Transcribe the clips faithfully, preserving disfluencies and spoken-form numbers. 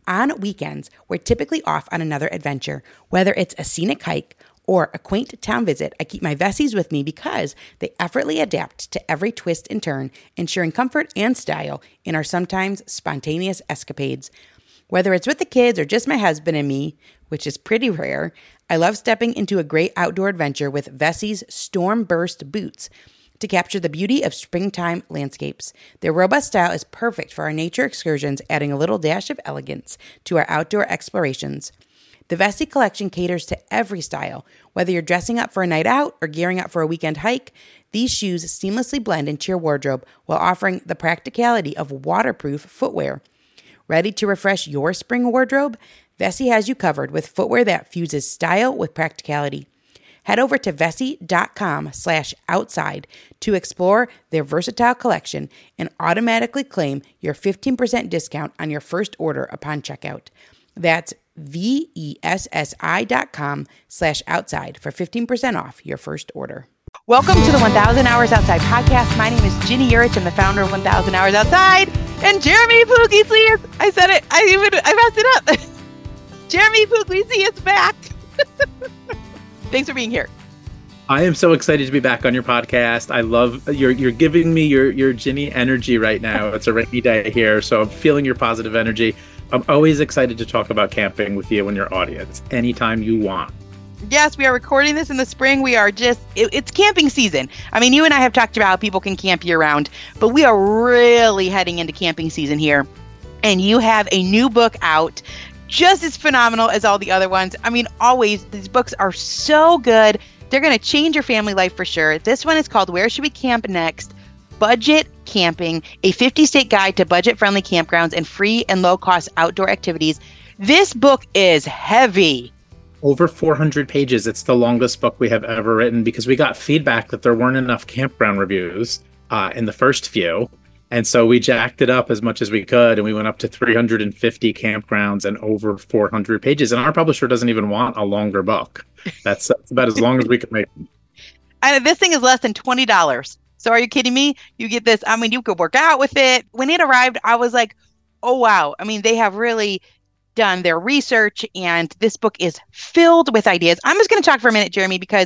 On weekends, we're typically off on another adventure, whether it's a scenic hike or a quaint town visit. I keep my Vessies with me because they effortlessly adapt to every twist and turn, ensuring comfort and style in our sometimes spontaneous escapades. Whether it's with the kids or just my husband and me, which is pretty rare, I love stepping into a great outdoor adventure with Vessies Storm Burst boots to capture the beauty of springtime landscapes. Their robust style is perfect for our nature excursions, adding a little dash of elegance to our outdoor explorations. The Vessi collection caters to every style. Whether you're dressing up for a night out or gearing up for a weekend hike, these shoes seamlessly blend into your wardrobe while offering the practicality of waterproof footwear. Ready to refresh your spring wardrobe? Vessi has you covered with footwear that fuses style with practicality. Head over to vessi.com slash outside to explore their versatile collection and automatically claim your fifteen percent discount on your first order upon checkout. That's V-E-S-S-I dot com slash outside for fifteen percent off your first order. Welcome to the one thousand Hours Outside podcast. My name is Ginny Yurich. I'm the founder of one thousand Hours Outside. And Jeremy Puglisi is, I said it, I even, I messed it up. Jeremy Puglisi is back. Thanks for being here. I am so excited to be back on your podcast. I love you're you're giving me your your Ginny energy right now. It's a rainy day here, so I'm feeling your positive energy. I'm always excited to talk about camping with you and your audience anytime you want. Yes, we are recording this in the spring. We are just, it, it's camping season. I mean, you and I have talked about how people can camp year round, but we are really heading into camping season here. And you have a new book out, just as phenomenal as all the other ones. I mean, always, these books are so good. They're going to change your family life for sure. This one is called Where Should We Camp Next? Budget Camping, a fifty-state guide to budget-friendly campgrounds and free and low-cost outdoor activities. This book is heavy. Over four hundred pages. It's the longest book we have ever written because we got feedback that there weren't enough campground reviews uh, in the first few. And so we jacked it up as much as we could, and we went up to three hundred fifty campgrounds and over four hundred pages. And our publisher doesn't even want a longer book. That's, that's about as long as we can make. And this thing is less than twenty dollars. So are you kidding me? You get this. I mean, you could work out with it. When it arrived, I was like, oh, wow. I mean, they have really done their research, and this book is filled with ideas. I'm just going to talk for a minute, Jeremy, because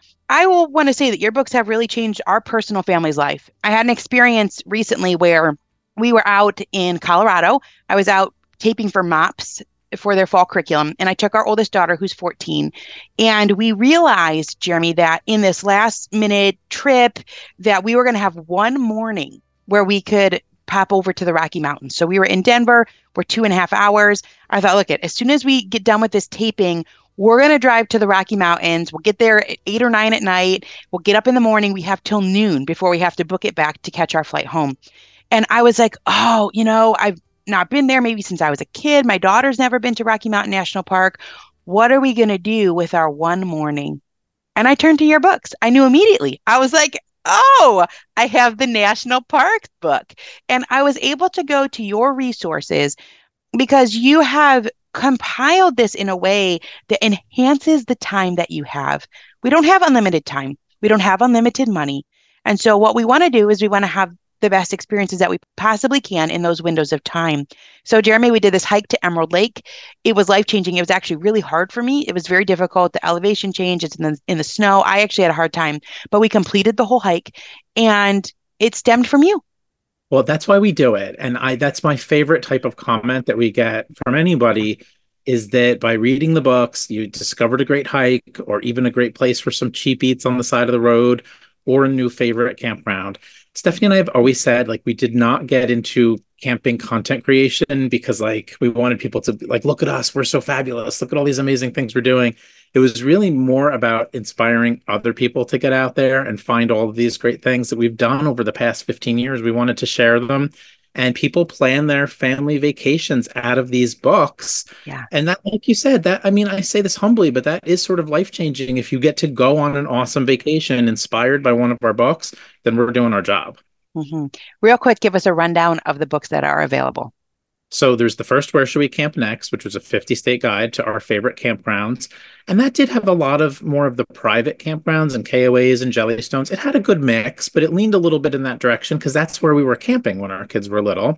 I will want to say that your books have really changed our personal family's life. I had an experience recently where we were out in Colorado. I was out taping for MOPS for their fall curriculum, and I took our oldest daughter, who's fourteen, and we realized, Jeremy, that in this last minute trip that we were going to have one morning where we could pop over to the Rocky Mountains. So we were in Denver. We're two and a half hours. I thought, look, it as soon as we get done with this taping, we're going to drive to the Rocky Mountains. We'll get there at eight or nine at night. We'll get up in the morning. We have till noon before we have to book it back to catch our flight home. And I was like, oh, you know, I've not been there maybe since I was a kid. My daughter's never been to Rocky Mountain National Park. What are we going to do with our one morning? And I turned to your books. I knew immediately. I was like, oh, I have the National Parks book. And I was able to go to your resources because you have compiled this in a way that enhances the time that you have. We don't have unlimited time. We don't have unlimited money. And so what we want to do is we want to have the best experiences that we possibly can in those windows of time. So Jeremy, we did this hike to Emerald Lake. It was life-changing. It was actually really hard for me. It was very difficult. The elevation change, it's in the, in the snow. I actually had a hard time, but we completed the whole hike, and it stemmed from you. Well, that's why we do it. And I that's my favorite type of comment that we get from anybody is that by reading the books, you discovered a great hike or even a great place for some cheap eats on the side of the road or a new favorite campground. Stephanie and I have always said, like, we did not get into camping content creation because, like, we wanted people to, like, look at us. We're so fabulous. Look at all these amazing things we're doing. It was really more about inspiring other people to get out there and find all of these great things that we've done over the past fifteen years. We wanted to share them. And people plan their family vacations out of these books. Yeah. And that, like you said, that, I mean, I say this humbly, but that is sort of life-changing. If you get to go on an awesome vacation inspired by one of our books, then we're doing our job. Mm-hmm. Real quick, give us a rundown of the books that are available. So there's the first Where Should We Camp Next, which was a fifty-state guide to our favorite campgrounds. And that did have a lot of more of the private campgrounds and K O As and Jellystones. It had a good mix, but it leaned a little bit in that direction because that's where we were camping when our kids were little.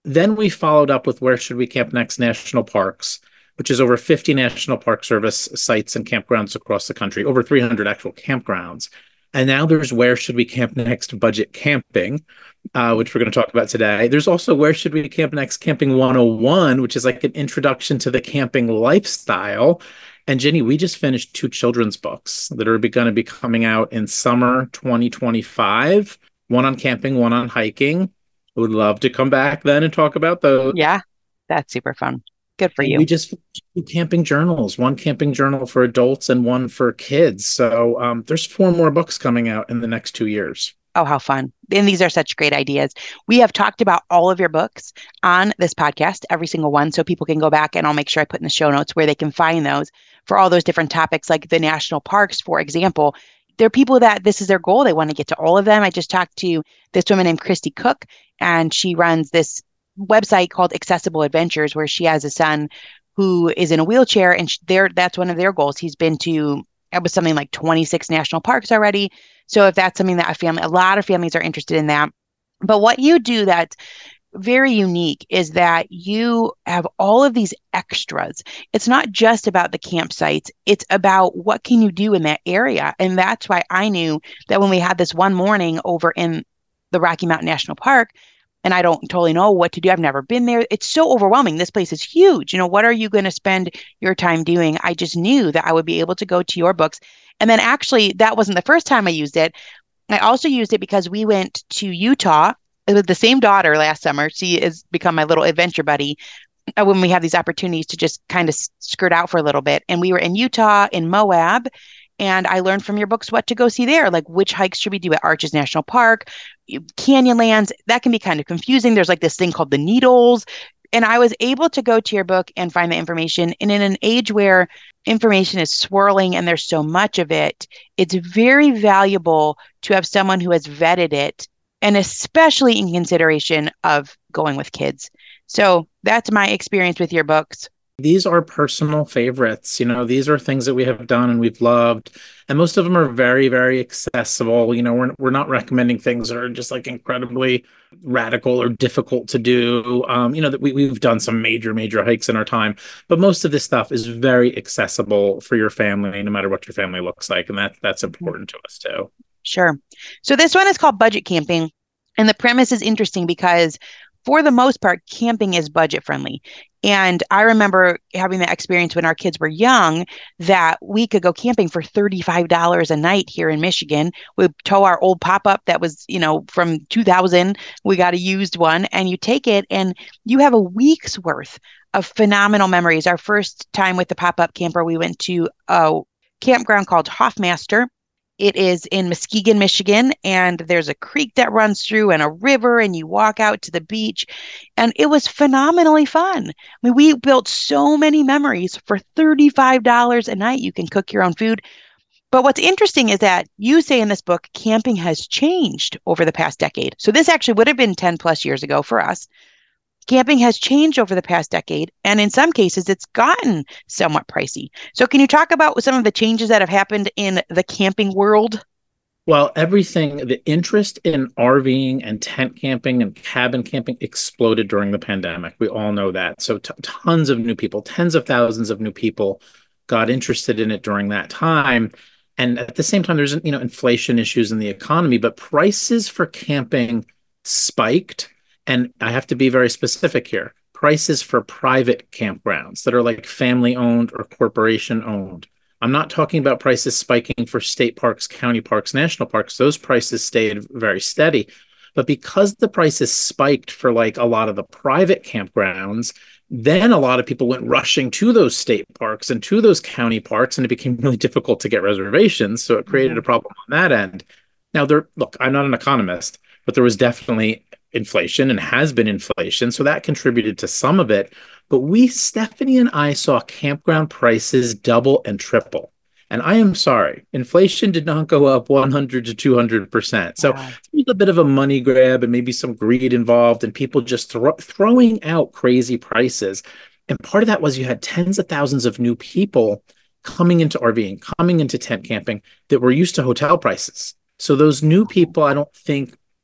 Then we followed up with Where Should We Camp Next National Parks, which is over fifty National Park Service sites and campgrounds across the country, over three hundred actual campgrounds. And now there's Where Should We Camp Next Budget Camping, uh, which we're going to talk about today. There's also Where Should We Camp Next Camping one oh one, which is like an introduction to the camping lifestyle. And Jenny, we just finished two children's books that are going to be coming out in summer twenty twenty-five, one on camping, one on hiking. I would love to come back then and talk about those. Yeah, that's super fun. Good for And you. we just do camping journals, one camping journal for adults and one for kids. So um, there's four more books coming out in the next two years. Oh, how fun. And these are such great ideas. We have talked about all of your books on this podcast, every single one, so people can go back, and I'll make sure I put in the show notes where they can find those for all those different topics, like the national parks, for example. There are people that this is their goal. They want to get to all of them. I just talked to this woman named Christy Cook, and she runs this website called Accessible Adventures, where she has a son who is in a wheelchair, and there that's one of their goals. He's been to, it was something like twenty-six national parks already. So if that's something that a family, a lot of families are interested in that. But what you do that's very unique is that you have all of these extras. It's not just about the campsites. It's about what can you do in that area. And that's why I knew that when we had this one morning over in the Rocky Mountain National Park, and I don't totally know what to do. I've never been there. It's so overwhelming. This place is huge. You know, what are you going to spend your time doing? I just knew that I would be able to go to your books. And then actually, that wasn't the first time I used it. I also used it because we went to Utah with the same daughter last summer. She has become my little adventure buddy uh, when we have these opportunities to just kind of skirt out for a little bit. And we were in Utah, in Moab, and I learned from your books what to go see there, like which hikes should we do at Arches National Park, Canyonlands. That can be kind of confusing. There's like this thing called the Needles. And I was able to go to your book and find the information. And in an age where information is swirling and there's so much of it, it's very valuable to have someone who has vetted it, and especially in consideration of going with kids. So that's my experience with your books. These are personal favorites. You know, these are things that we have done and we've loved. And most of them are very, very accessible. You know, we're we're not recommending things that are just like incredibly radical or difficult to do. Um, you know, that we, we've done some major, major hikes in our time, but most of this stuff is very accessible for your family, no matter what your family looks like. And that that's important to us too. Sure. So this one is called Budget Camping. And the premise is interesting because for the most part, camping is budget friendly. And I remember having that experience when our kids were young, that we could go camping for thirty-five dollars a night here in Michigan. We tow our old pop-up that was, you know, from two thousand. We got a used one, and you take it and you have a week's worth of phenomenal memories. Our first time with the pop-up camper, we went to a campground called Hoffmaster. It is in Muskegon, Michigan, and there's a creek that runs through and a river, and you walk out to the beach, and it was phenomenally fun. I mean, we built so many memories for thirty-five dollars a night. You can cook your own food. But what's interesting is that you say in this book, camping has changed over the past decade. So this actually would have been ten plus years ago for us. Camping has changed over the past decade, and in some cases, it's gotten somewhat pricey. So can you talk about some of the changes that have happened in the camping world? Well, everything, the interest in RVing and tent camping and cabin camping exploded during the pandemic. We all know that. So t- tons of new people, tens of thousands of new people got interested in it during that time. And at the same time, there's, you know, inflation issues in the economy, but prices for camping spiked. And I have to be very specific here. Prices for private campgrounds that are like family owned or corporation owned. I'm not talking about prices spiking for state parks, county parks, national parks. Those prices stayed very steady. But because the prices spiked for like a lot of the private campgrounds, then a lot of people went rushing to those state parks and to those county parks, and it became really difficult to get reservations. So it created a problem on that end. Now, there, look, I'm not an economist, but there was definitely inflation and has been inflation. So that contributed to some of it. But we, Stephanie and I, saw campground prices double and triple. And I am sorry, inflation did not go up one hundred to two hundred percent. So wow. There's a bit of a money grab and maybe some greed involved and people just thro- throwing out crazy prices. And part of that was you had tens of thousands of new people coming into RVing, coming into tent camping that were used to hotel prices. So those new people, I don't think,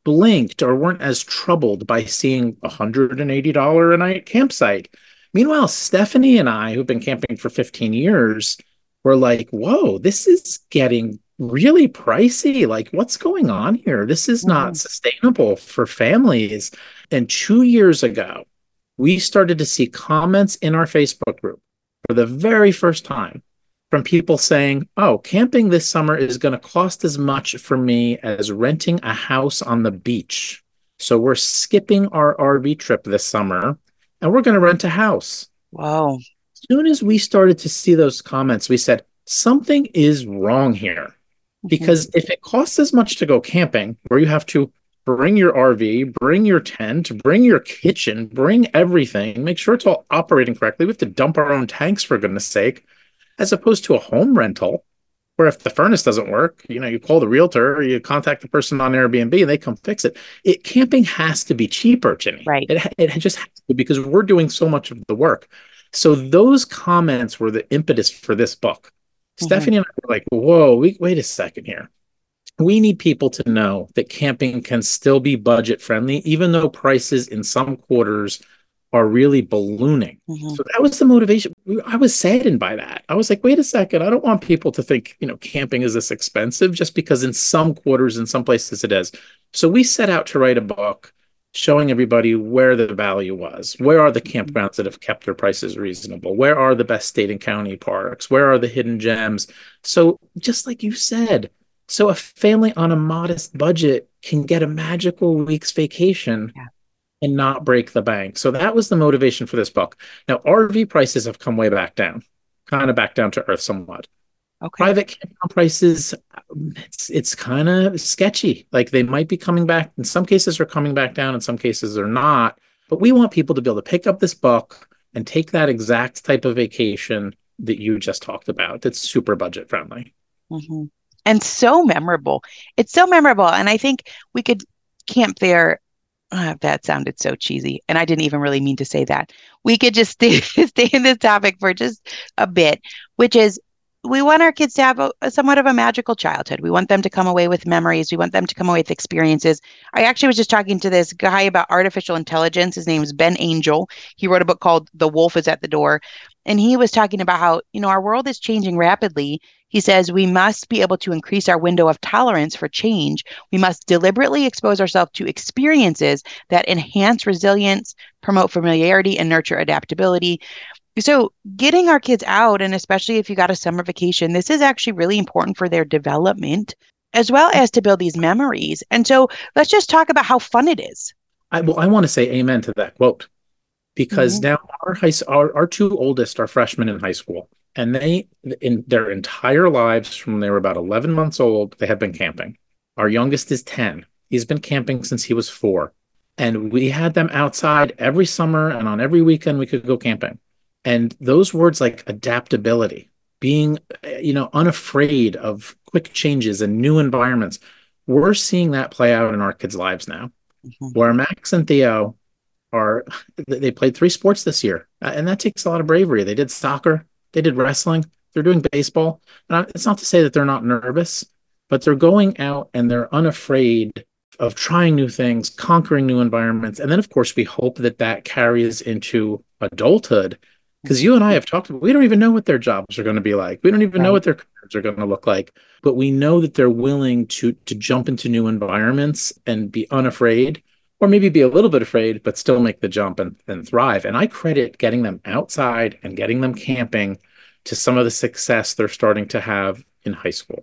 blinked or weren't as troubled by seeing a one hundred eighty dollars a night campsite. Meanwhile, Stephanie and I, who've been camping for fifteen years, were like, whoa, this is getting really pricey. Like, what's going on here? This is not Mhm. sustainable for families. And two years ago, we started to see comments in our Facebook group for the very first time from people saying, oh, camping this summer is going to cost as much for me as renting a house on the beach. So we're skipping our R V trip this summer and we're going to rent a house. Whoa. As soon as we started to see those comments, we said, something is wrong here. Mhm. Because if it costs as much to go camping, where you have to bring your R V, bring your tent, bring your kitchen, bring everything, make sure it's all operating correctly. We have to dump our own tanks, for goodness sake, as opposed to a home rental, where if the furnace doesn't work, you know, you call the realtor or you contact the person on Airbnb and they come fix it. It camping has to be cheaper, Jenny. Right. It it just has to, because we're doing so much of the work. So those comments were the impetus for this book. Mhm. Stephanie and I were like, whoa, we, wait a second here. We need people to know that camping can still be budget friendly, even though prices in some quarters are really ballooning. Mhm. So that was the motivation. I was saddened by that. I was like, wait a second. I don't want people to think, you know, camping is this expensive just because in some quarters, in some places it is. So we set out to write a book showing everybody where the value was. Where are the Mhm. campgrounds that have kept their prices reasonable? Where are the best state and county parks? Where are the hidden gems? So just like you said, so a family on a modest budget can get a magical week's vacation Yeah. and not break the bank. So that was the motivation for this book. Now, R V prices have come way back down, kind of back down to earth somewhat. Okay. Private campground prices, it's it's kind of sketchy. Like they might be coming back. In some cases, are coming back down. In some cases, they're not. But we want people to be able to pick up this book and take that exact type of vacation that you just talked about. That's super budget friendly. Mhm. And so memorable. It's so memorable. And I think we could camp there. Uh, that sounded so cheesy. And I didn't even really mean to say that. We could just stay, stay in this topic for just a bit, which is we want our kids to have a, a somewhat of a magical childhood. We want them to come away with memories. We want them to come away with experiences. I actually was just talking to this guy about artificial intelligence. His name is Ben Angel. He wrote a book called The Wolf is at the Door. And he was talking about how, you know, our world is changing rapidly. He says we must be able to increase our window of tolerance for change. We must deliberately expose ourselves to experiences that enhance resilience, promote familiarity, and nurture adaptability. So, getting our kids out, and especially if you got a summer vacation, this is actually really important for their development as well as to build these memories. And so, let's just talk about how fun it is. I well, I want to say amen to that quote because Mhm. now our high our, our two oldest are freshmen in high school, and they in their entire lives from they were about eleven months old, they have been camping. Our youngest is ten. He's been camping since he was four. And we had them outside every summer and on every weekend we could go camping. And those words like adaptability, being, uh, you know, unafraid of quick changes and new environments, we're seeing that play out in our kids' lives now. Mhm. Where Max and Theo are, they played three sports this year, uh, and that takes a lot of bravery. They did soccer, they did wrestling, they're doing baseball. And it's not to say that they're not nervous, but they're going out and they're unafraid of trying new things, conquering new environments. And then, of course, we hope that that carries into adulthood. Because you and I have talked about, we don't even know what their jobs are going to be like. We don't even know Right. what their careers are going to look like. But we know that they're willing to to jump into new environments and be unafraid, or maybe be a little bit afraid, but still make the jump and, and thrive. And I credit getting them outside and getting them camping to some of the success they're starting to have in high school.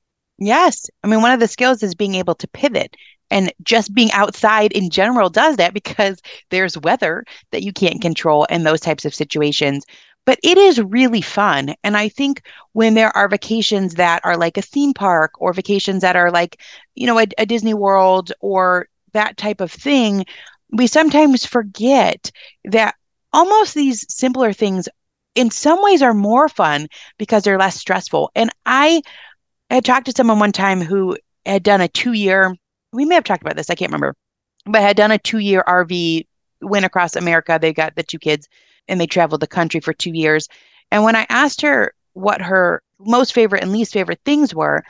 Yes. I mean, one of the skills is being able to pivot. And just being outside in general does that because there's weather that you can't control and those types of situations. But it is really fun. And I think when there are vacations that are like a theme park or vacations that are like, you know, a, a Disney World or that type of thing, we sometimes forget that almost these simpler things in some ways are more fun because they're less stressful. And I I had talked to someone one time who had done a two year, we may have talked about this, I can't remember, but had done a two year R V, went across America. They got the two kids and they traveled the country for two years. And when I asked her what her most favorite and least favorite things were,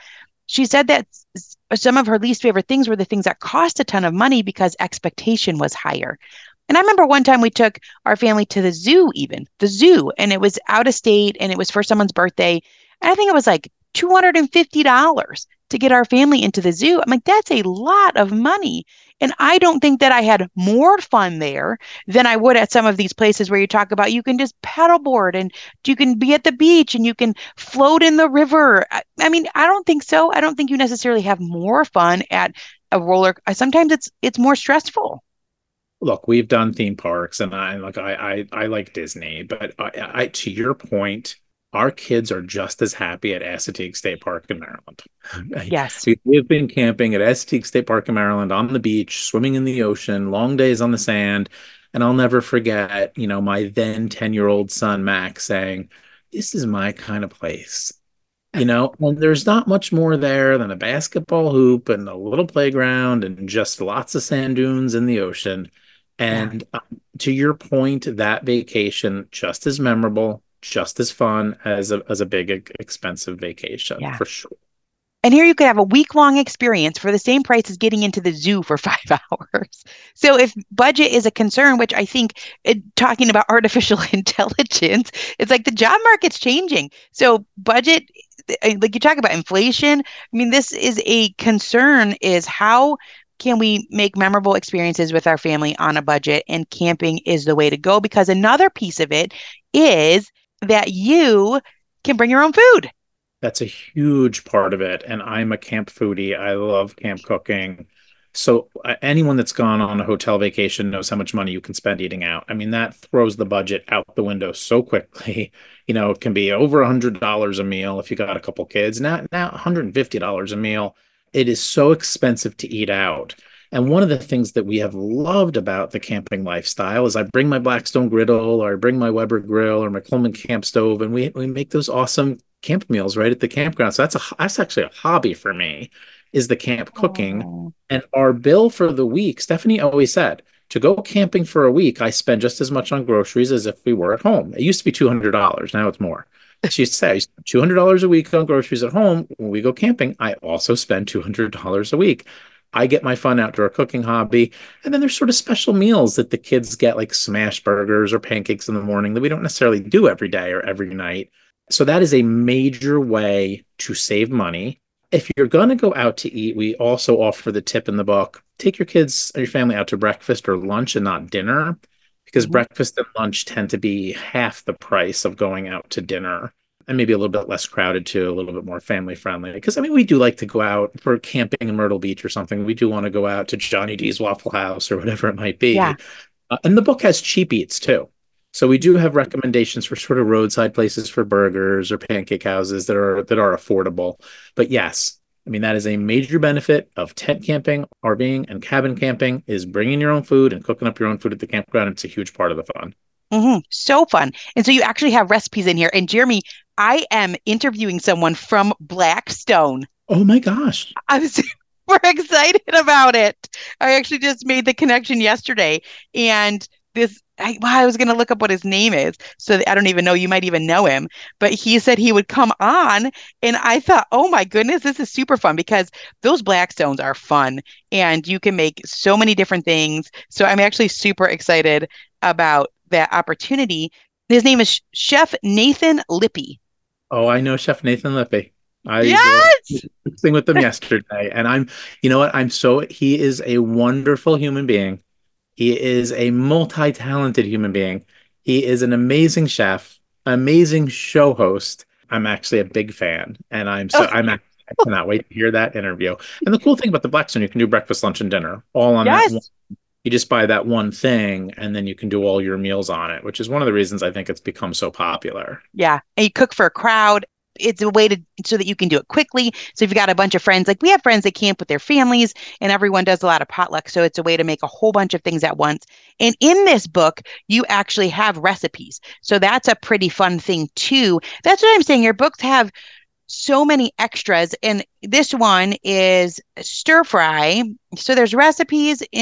she said that s- some of her least favorite things were the things that cost a ton of money because expectation was higher. And I remember one time we took our family to the zoo, even the zoo, and it was out of state and it was for someone's birthday. And I think it was like two hundred fifty dollars to get our family into the zoo. I'm like, that's a lot of money. And I don't think that I had more fun there than I would at some of these places where you talk about you can just paddleboard and you can be at the beach and you can float in the river. I, I mean, I don't think so. I don't think you necessarily have more fun at a roller. Sometimes it's it's more stressful. Look, we've done theme parks, and I like I I, I like Disney, but I, I to your point, our kids are just as happy at Assateague State Park in Maryland. Yes. We- We've been camping at Assateague State Park in Maryland on the beach, swimming in the ocean, long days on the sand, and I'll never forget, you know, my then ten-year-old son Max saying, "This is my kind of place." You know, and there's not much more there than a basketball hoop and a little playground and just lots of sand dunes in the ocean. Yeah. And uh, to your point, that vacation just as memorable, just as fun as a as a big e- expensive vacation Yeah. for sure. And here you could have a week long experience for the same price as getting into the zoo for five hours. So, if budget is a concern, which I think it, talking about artificial intelligence, it's like the job market's changing. So, budget, eh, like you talk about inflation, I mean, this is a concern is how can we make memorable experiences with our family on a budget? And camping is the way to go because another piece of it is that you can bring your own food. That's a huge part of it. And I'm a camp foodie. I love camp cooking. So uh, anyone that's gone on a hotel vacation knows how much money you can spend eating out. I mean, that throws the budget out the window so quickly. You know, it can be over a hundred dollars a meal if you got a couple kids. Now, now one hundred fifty dollars a meal. It is so expensive to eat out. And one of the things that we have loved about the camping lifestyle is I bring my Blackstone griddle or I bring my Weber grill or my Coleman camp stove, and we we make those awesome camp meals right at the campground. So that's a that's actually a hobby for me, is the camp cooking. Oh, And our bill for the week, Stephanie always said, to go camping for a week, I spend just as much on groceries as if we were at home. It used to be two hundred dollars. Now it's more. She used to say, I spend two hundred dollars a week on groceries at home. When we go camping, I also spend two hundred dollars a week. I get my fun outdoor cooking hobby. And then there's sort of special meals that the kids get, like smash burgers or pancakes in the morning that we don't necessarily do every day or every night. So that is a major way to save money. If you're going to go out to eat, we also offer the tip in the book. Take your kids or your family out to breakfast or lunch and not dinner, because mhm. breakfast and lunch tend to be half the price of going out to dinner, and maybe a little bit less crowded too, a little bit more family friendly. Because I mean, we do like to go out for camping in Myrtle Beach or something. We do want to go out to Johnny D's Waffle House or whatever it might Yeah. be. Uh, and the book has cheap eats too. So we do have recommendations for sort of roadside places for burgers or pancake houses that are that are affordable. But yes, I mean that is a major benefit of tent camping, RVing, and cabin camping is bringing your own food and cooking up your own food at the campground. It's a huge part of the fun. Hmm. So fun. And so you actually have recipes in here. And Jeremy, I am interviewing someone from Blackstone. Oh my gosh. I'm super excited about it. I actually just made the connection yesterday. And this, I, well, I was going to look up what his name is. So I don't even know. You might even know him. But he said he would come on. And I thought, oh my goodness, this is super fun because those Blackstones are fun and you can make so many different things. So I'm actually super excited about that opportunity. His name is Chef Nathan Lippy. Oh, I know Chef Nathan Lippy. I was Yes. visiting with them yesterday, and I'm, you know what? I'm so, he is a wonderful human being. He is a multi-talented human being. He is an amazing chef, amazing show host. I'm actually a big fan, and I'm so Oh, I'm act- I cannot wait to hear that interview. And the cool thing about the Blackstone, you can do breakfast, lunch, and dinner all on that one. yes. You just buy that one thing, and then you can do all your meals on it, which is one of the reasons I think it's become so popular. Yeah. And you cook for a crowd. It's a way to so that you can do it quickly. So if you've got a bunch of friends, like we have friends that camp with their families, and everyone does a lot of potluck. So it's a way to make a whole bunch of things at once. And in this book, you actually have recipes. So that's a pretty fun thing too. That's what I'm saying. Your books have so many extras, and this one is stir fry. So there's recipes in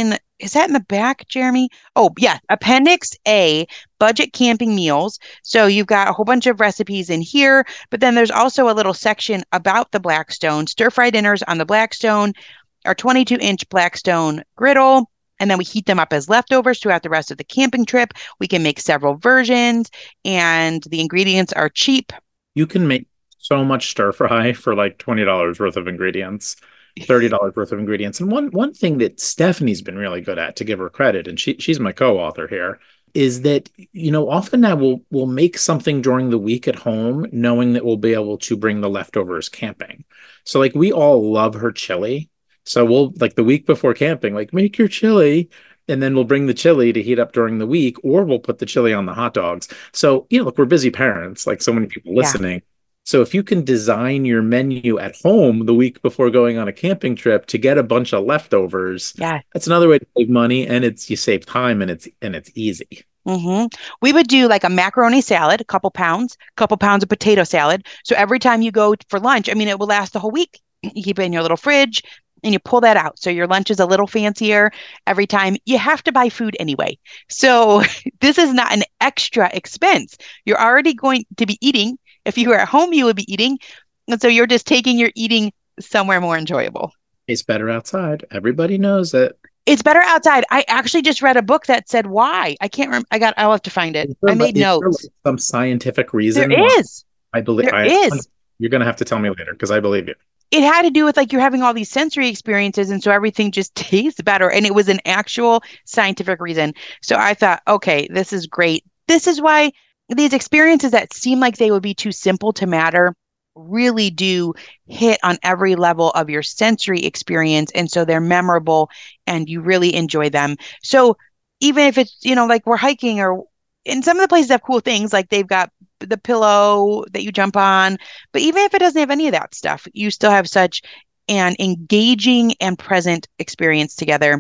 is that in the back, Jeremy? Oh, yeah. Appendix A, budget camping meals. So you've got a whole bunch of recipes in here, but then there's also a little section about the Blackstone, stir fry dinners on the Blackstone, our twenty-two inch Blackstone griddle. And then we heat them up as leftovers throughout the rest of the camping trip. We can make several versions, and the ingredients are cheap. You can make so much stir fry for like twenty dollars worth of ingredients, thirty dollars worth of ingredients. And one one thing that Stephanie's been really good at, to give her credit, and she she's my co-author here, is that, you know, often now we'll we'll make something during the week at home, knowing that we'll be able to bring the leftovers camping. So like we all love her chili. So we'll, like, the week before camping, like, make your chili, and then we'll bring the chili to heat up during the week, or we'll put the chili on the hot dogs. So, you know, look, we're busy parents, like so many people listening. Yeah. So if you can design your menu at home the week before going on a camping trip to get a bunch of leftovers, yeah, that's another way to save money, and it's you save time, and it's and it's easy. Mm-hmm. We would do like a macaroni salad, a couple pounds, a couple pounds of potato salad. So every time you go for lunch, I mean, it will last the whole week. You keep it in your little fridge, and you pull that out. So your lunch is a little fancier every time. You have to buy food anyway. So this is not an extra expense. You're already going to be eating. If you were at home, you would be eating. And so you're just taking your eating somewhere more enjoyable. It's better outside. Everybody knows it. It's better outside. I actually just read a book that said why. I can't remember. I got, I'll have to find it. There, I made notes. Like some scientific reason. There is. I believe there I, is. You're going to have to tell me later, because I believe you. It had to do with like you're having all these sensory experiences, and so everything just tastes better. And it was an actual scientific reason. So I thought, okay, this is great. This is why these experiences that seem like they would be too simple to matter really do hit on every level of your sensory experience. And so they're memorable and you really enjoy them. So even if it's, you know, like we're hiking, or in some of the places have cool things, like they've got the pillow that you jump on, but even if it doesn't have any of that stuff, you still have such an engaging and present experience together.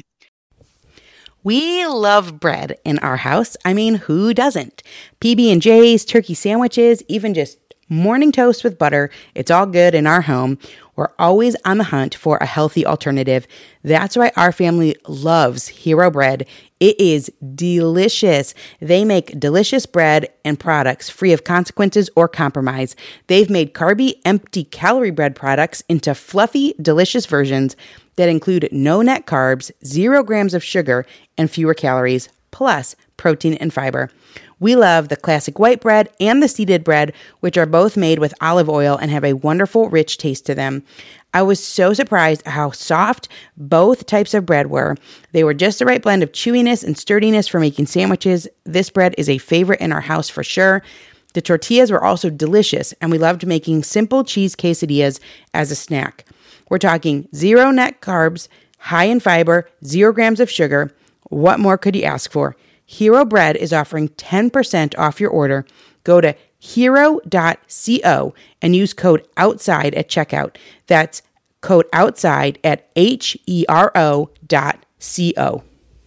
We love bread in our house. I mean, who doesn't? P B and J's, turkey sandwiches, even just morning toast with butter. It's all good in our home. We're always on the hunt for a healthy alternative. That's why our family loves Hero Bread. It is delicious. They make delicious bread and products free of consequences or compromise. They've made carby, empty calorie bread products into fluffy, delicious versions that include no net carbs, zero grams of sugar, and fewer calories, plus protein and fiber. We love the classic white bread and the seeded bread, which are both made with olive oil and have a wonderful, rich taste to them. I was so surprised how soft both types of bread were. They were just the right blend of chewiness and sturdiness for making sandwiches. This bread is a favorite in our house for sure. The tortillas were also delicious, and we loved making simple cheese quesadillas as a snack. We're talking zero net carbs, high in fiber, zero grams of sugar. What more could you ask for? Hero Bread is offering ten percent off your order. Go to hero dot co and use code OUTSIDE at checkout. That's code OUTSIDE at H E R O dot C O.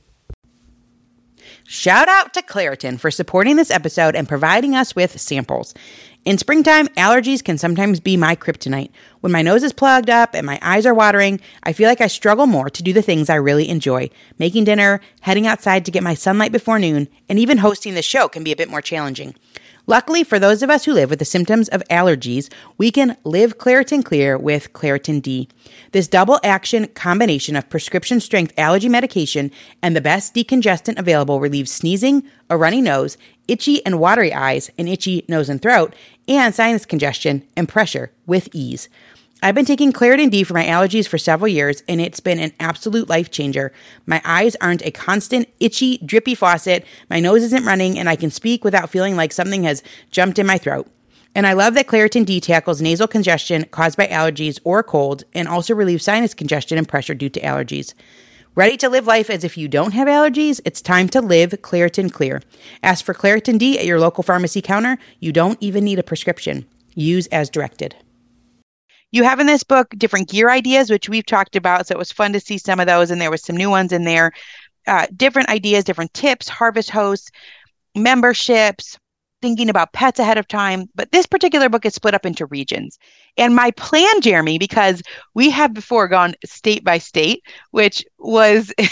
Shout out to Claritin for supporting this episode and providing us with samples. In springtime, allergies can sometimes be my kryptonite. When my nose is plugged up and my eyes are watering, I feel like I struggle more to do the things I really enjoy. Making dinner, heading outside to get my sunlight before noon, and even hosting the show can be a bit more challenging. Luckily, for those of us who live with the symptoms of allergies, we can live Claritin Clear with Claritin D. This double action combination of prescription strength allergy medication and the best decongestant available relieves sneezing, a runny nose, itchy and watery eyes, an itchy nose and throat, and sinus congestion and pressure with ease. I've been taking Claritin D for my allergies for several years, and it's been an absolute life changer. My eyes aren't a constant, itchy, drippy faucet, my nose isn't running, and I can speak without feeling like something has jumped in my throat. And I love that Claritin D tackles nasal congestion caused by allergies or cold, and also relieves sinus congestion and pressure due to allergies. Ready to live life as if you don't have allergies? It's time to live Claritin Clear. Ask for Claritin D at your local pharmacy counter. You don't even need a prescription. Use as directed. You have in this book different gear ideas, which we've talked about. So it was fun to see some of those, and there was some new ones in there. Uh, different ideas, different tips, harvest hosts, memberships, thinking about pets ahead of time. But this particular book is split up into regions. And my plan, Jeremy, because we have before gone state by state, which was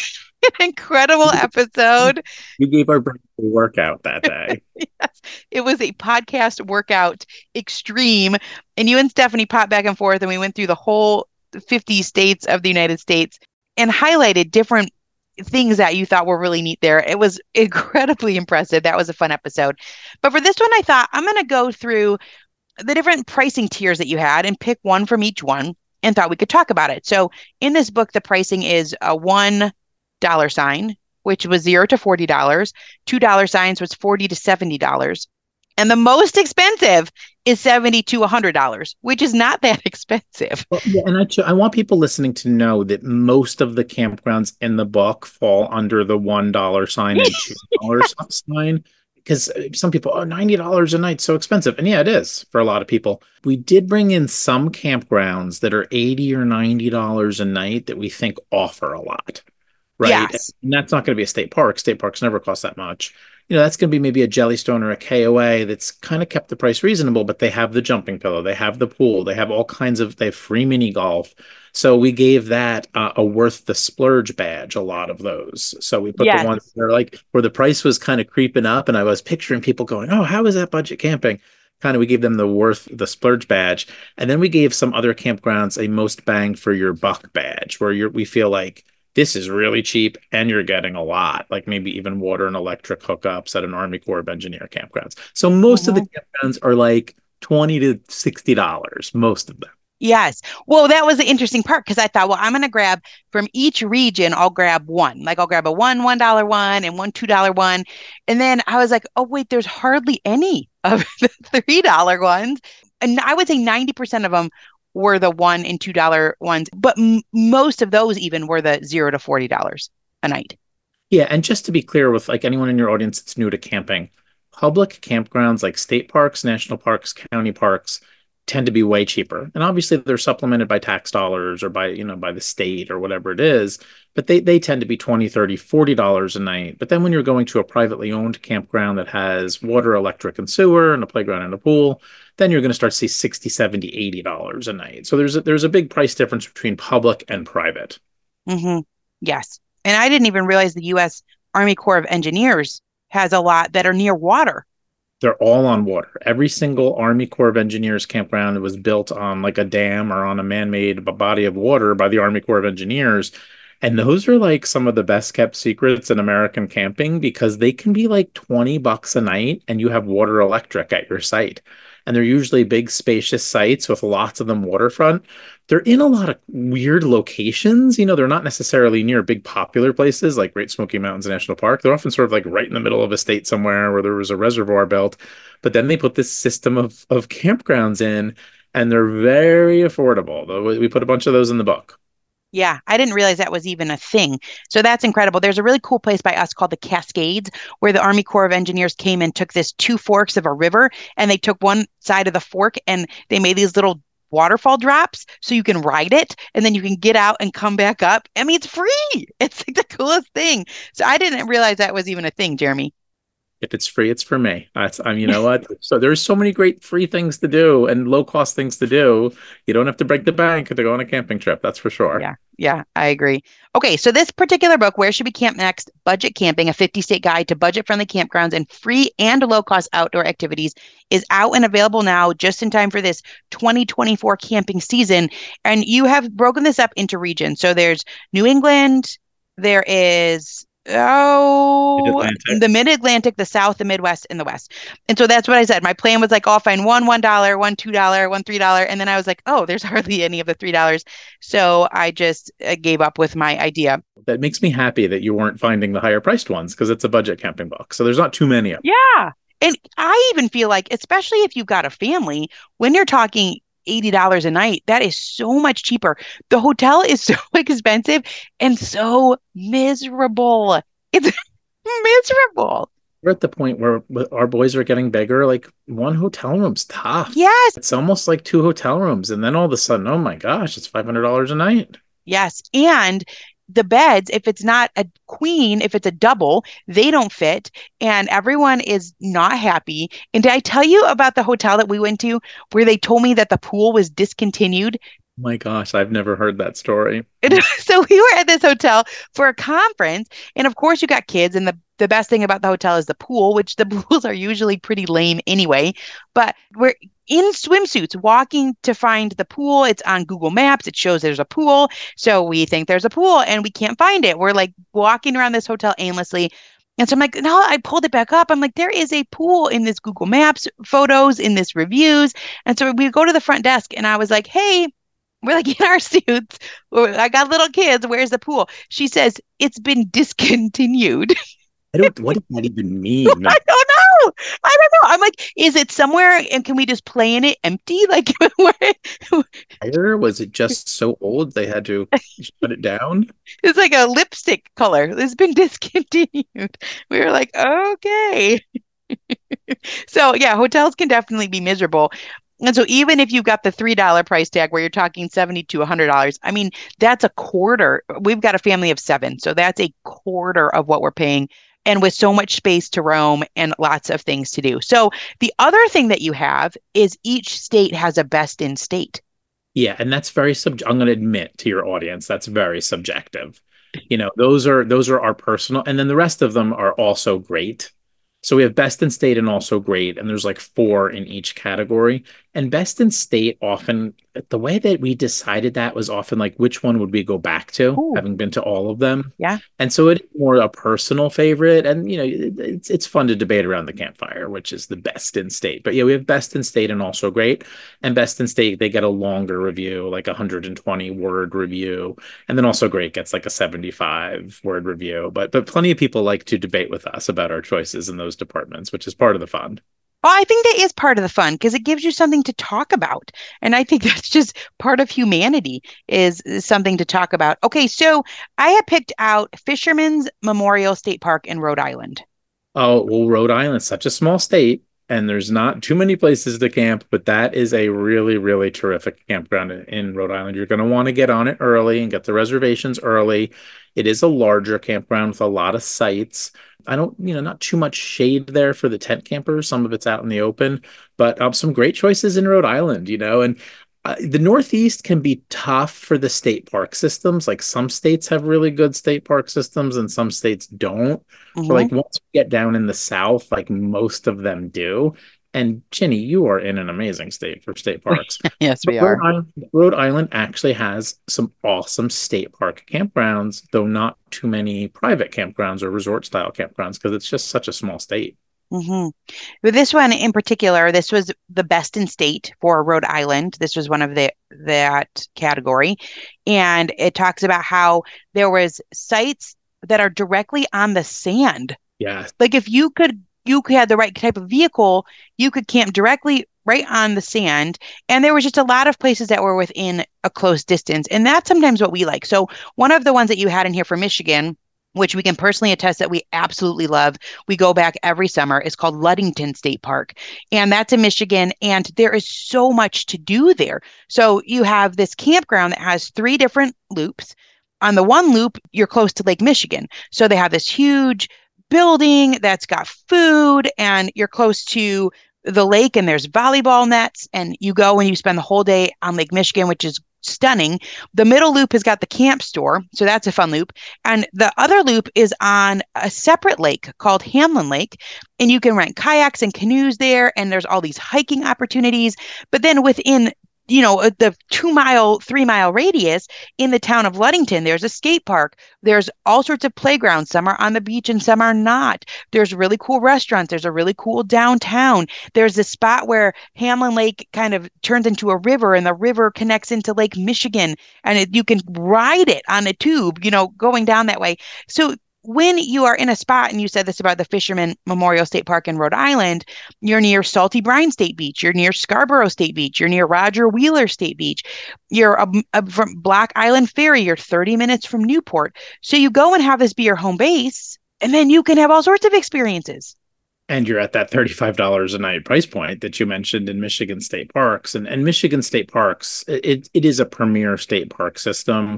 Incredible episode. You gave our brain a workout that day. Yes, it was a podcast workout extreme. And you and Stephanie popped back and forth, and we went through the whole fifty states of the United States and highlighted different things that you thought were really neat there. It was incredibly impressive. That was a fun episode. But for this one, I thought I'm going to go through the different pricing tiers that you had and pick one from each one and thought we could talk about it. So in this book, the pricing is a one dollar sign, which was zero to forty dollars. Two dollar signs was forty to seventy dollars. And the most expensive is seventy to one hundred dollars, which is not that expensive. Well, yeah, and I, I want people listening to know that most of the campgrounds in the book fall under the one dollar sign and two dollar sign. Because some people, oh, ninety dollars a night, so expensive. And yeah, it is for a lot of people. We did bring in some campgrounds that are eighty or ninety dollars a night that we think offer a lot, right? Yes. And that's not going to be a state park. State parks never cost that much. You know, that's going to be maybe a Jellystone or a K O A that's kind of kept the price reasonable, but they have the jumping pillow, they have the pool, they have all kinds of, they have free mini golf. So we gave that uh, a worth the splurge badge, a lot of those. So we put Yes. the ones that are like where the price was kind of creeping up, and I was picturing people going, oh, how is that budget camping? Kind of, we gave them the worth the splurge badge. And then we gave some other campgrounds a most bang for your buck badge, where you're, we feel like, this is really cheap and you're getting a lot, like maybe even water and electric hookups at an Army Corps of Engineer campgrounds. So most of the campgrounds are like twenty to sixty dollars, most of them. Yes. Well, that was the interesting part because I thought, well, I'm going to grab from each region, I'll grab one. Like I'll grab a one one dollar one and one two dollar one. And then I was like, oh, wait, there's hardly any of the three dollar ones. And I would say ninety percent of them were the one and two dollar ones, but m- most of those even were the zero to forty dollars a night. Yeah, and just to be clear with like anyone in your audience that's new to camping, public campgrounds like state parks, national parks, county parks tend to be way cheaper. And obviously they're supplemented by tax dollars or by, you know, by the state or whatever it is, but they, they tend to be twenty, thirty, forty dollars a night. But then when you're going to a privately owned campground that has water, electric, and sewer and a playground and a pool, then you're going to start to see sixty, seventy, eighty dollars a night. So there's a, there's a big price difference between public and private. Mm-hmm. Yes. And I didn't even realize the U S Army Corps of Engineers has a lot that are near water. They're all on water. Every single Army Corps of Engineers campground was built on like a dam or on a man-made body of water by the Army Corps of Engineers. And those are like some of the best kept secrets in American camping because they can be like twenty bucks a night and you have water electric at your site. And they're usually big, spacious sites with lots of them waterfront. They're in a lot of weird locations. You know, they're not necessarily near big popular places like Great Smoky Mountains National Park. They're often sort of like right in the middle of a state somewhere where there was a reservoir built. But then they put this system of, of campgrounds in, and they're very affordable. We put a bunch of those in the book. Yeah, I didn't realize that was even a thing. So that's incredible. There's a really cool place by us called the Cascades, where the Army Corps of Engineers came and took this two forks of a river, and they took one side of the fork and they made these little waterfall drops so you can ride it and then you can get out and come back up. I mean, it's free. It's like the coolest thing. So I didn't realize that was even a thing, Jeremy. If it's free, it's for me. That's, I mean, you know what? So there's so many great free things to do and low cost things to do. You don't have to break the bank to go on a camping trip. That's for sure. Yeah. Yeah, I agree. Okay, so this particular book, Where Should We Camp Next? Budget Camping, a fifty state guide to budget-friendly campgrounds and free and low-cost outdoor activities, is out and available now just in time for this twenty twenty-four camping season. And you have broken this up into regions. So there's New England, there is oh Mid-Atlantic. the Mid-Atlantic, the South, the Midwest, and the West. And so that's what I said. My plan was like, oh, I'll find one one dollar, one two dollar, one three dollar, and then I was like, oh, there's hardly any of the three dollars. So I just uh, gave up with my idea. That makes me happy that you weren't finding the higher priced ones because it's a budget camping book. So there's not too many of them. Yeah. And I even feel like, especially if you've got a family, when you're talking eighty dollars a night, that is so much cheaper. The hotel is so expensive and so miserable. It's miserable. We're at the point where our boys are getting bigger. Like one hotel room's tough. Yes. It's almost like two hotel rooms. And then all of a sudden, oh my gosh, it's five hundred dollars a night. Yes. And the beds, if it's not a queen, if it's a double, they don't fit. And everyone is not happy. And did I tell you about the hotel that we went to where they told me that the pool was discontinued My gosh, I've never heard that story. And so we were at this hotel for a conference, and of course you got kids, and the the best thing about the hotel is the pool, which the pools are usually pretty lame anyway. But we're in swimsuits walking to find the pool. It's on Google Maps. It shows there's a pool. So we think there's a pool and we can't find it. We're like walking around this hotel aimlessly. And so I'm like, no, I pulled it back up. I'm like, there is a pool in this Google Maps photos, in this reviews. And so we go to the front desk and I was like, hey, we're like in our suits. I got little kids. Where's the pool? She says, it's been discontinued. I don't, what does that even mean? I don't know. I don't know. I'm like, is it somewhere and can we just play in it empty? Like, Where was it just so old they had to shut it down? it's like a lipstick color. It's been discontinued. We were like, okay. So yeah, hotels can definitely be miserable. And so even if you've got the three dollar price tag where you're talking seventy to one hundred dollars, I mean, that's a quarter. We've got a family of seven. So that's a quarter of what we're paying. And with so much space to roam and lots of things to do. So the other thing that you have is each state has a best in state. Yeah, and that's very sub I'm going to admit to your audience that's very subjective. You know, those are those are our personal, and then the rest of them are also great. So we have best in state and also great, and there's like four in each category. And best in state often, the way that we decided that was often like, which one would we go back to, Ooh. having been to all of them? Yeah. And so it's more a personal favorite. And, you know, it's, it's fun to debate around the campfire, which is the best in state. But yeah, we have best in state and also great. And best in state, they get a longer review, like a one hundred twenty word review. And then also great gets like a seventy-five word review. But, but plenty of people like to debate with us about our choices in those departments, which is part of the fun. Well, I think that is part of the fun because it gives you something to talk about. And I think that's just part of humanity is, is something to talk about. Okay, so I have picked out Fisherman's Memorial State Park in Rhode Island. Oh, well, Rhode Island's such a small state, and there's not too many places to camp, but that is a really, really terrific campground in, in Rhode Island. You're going to want to get on it early and get the reservations early. It is a larger campground with a lot of sites. I don't, you know, not too much shade there for the tent campers. Some of it's out in the open, but um, some great choices in Rhode Island, you know, and uh, the Northeast can be tough for the state park systems. Like some states have really good state park systems and some states don't. Mhm. But like once we get down in the South, like most of them do. And Ginny, you are in an amazing state for state parks. Yes, But we Rhode are. Island, Rhode Island actually has some awesome state park campgrounds, though not too many private campgrounds or resort style campgrounds because it's just such a small state. Hmm. With this one in particular, this was the best in state for Rhode Island. This was one of the that category, and it talks about how there was sites that are directly on the sand. Yes. Like if you could, you had the right type of vehicle, you could camp directly right on the sand. And there was just a lot of places that were within a close distance, and that's sometimes what we like. So one of the ones that you had in here for Michigan, which we can personally attest that we absolutely love. We go back every summer. It's called Ludington State Park. And that's in Michigan. And there is so much to do there. So you have this campground that has three different loops. On the one loop, you're close to Lake Michigan. So they have this huge building that's got food, and you're close to the lake, and there's volleyball nets. And you go and you spend the whole day on Lake Michigan, which is stunning. The middle loop has got the camp store, so that's a fun loop. And the other loop is on a separate lake called Hamlin Lake, and you can rent kayaks and canoes there, and there's all these hiking opportunities. But then within you know, the two mile, three mile radius in the town of Ludington, there's a skate park. There's all sorts of playgrounds. Some are on the beach and some are not. There's really cool restaurants. There's a really cool downtown. There's this spot where Hamlin Lake kind of turns into a river, and the river connects into Lake Michigan, and it, you can ride it on a tube, you know, going down that way. So when you are in a spot, and you said this about the Fisherman Memorial State Park in Rhode Island, you're near Salty Brine State Beach, you're near Scarborough State Beach, you're near Roger Wheeler State Beach, you're a, a, from Block Island Ferry, you're thirty minutes from Newport. So you go and have this be your home base, and then you can have all sorts of experiences. And you're at that thirty-five dollars a night price point that you mentioned in Michigan State Parks. And, and Michigan State Parks, it, it is a premier state park system.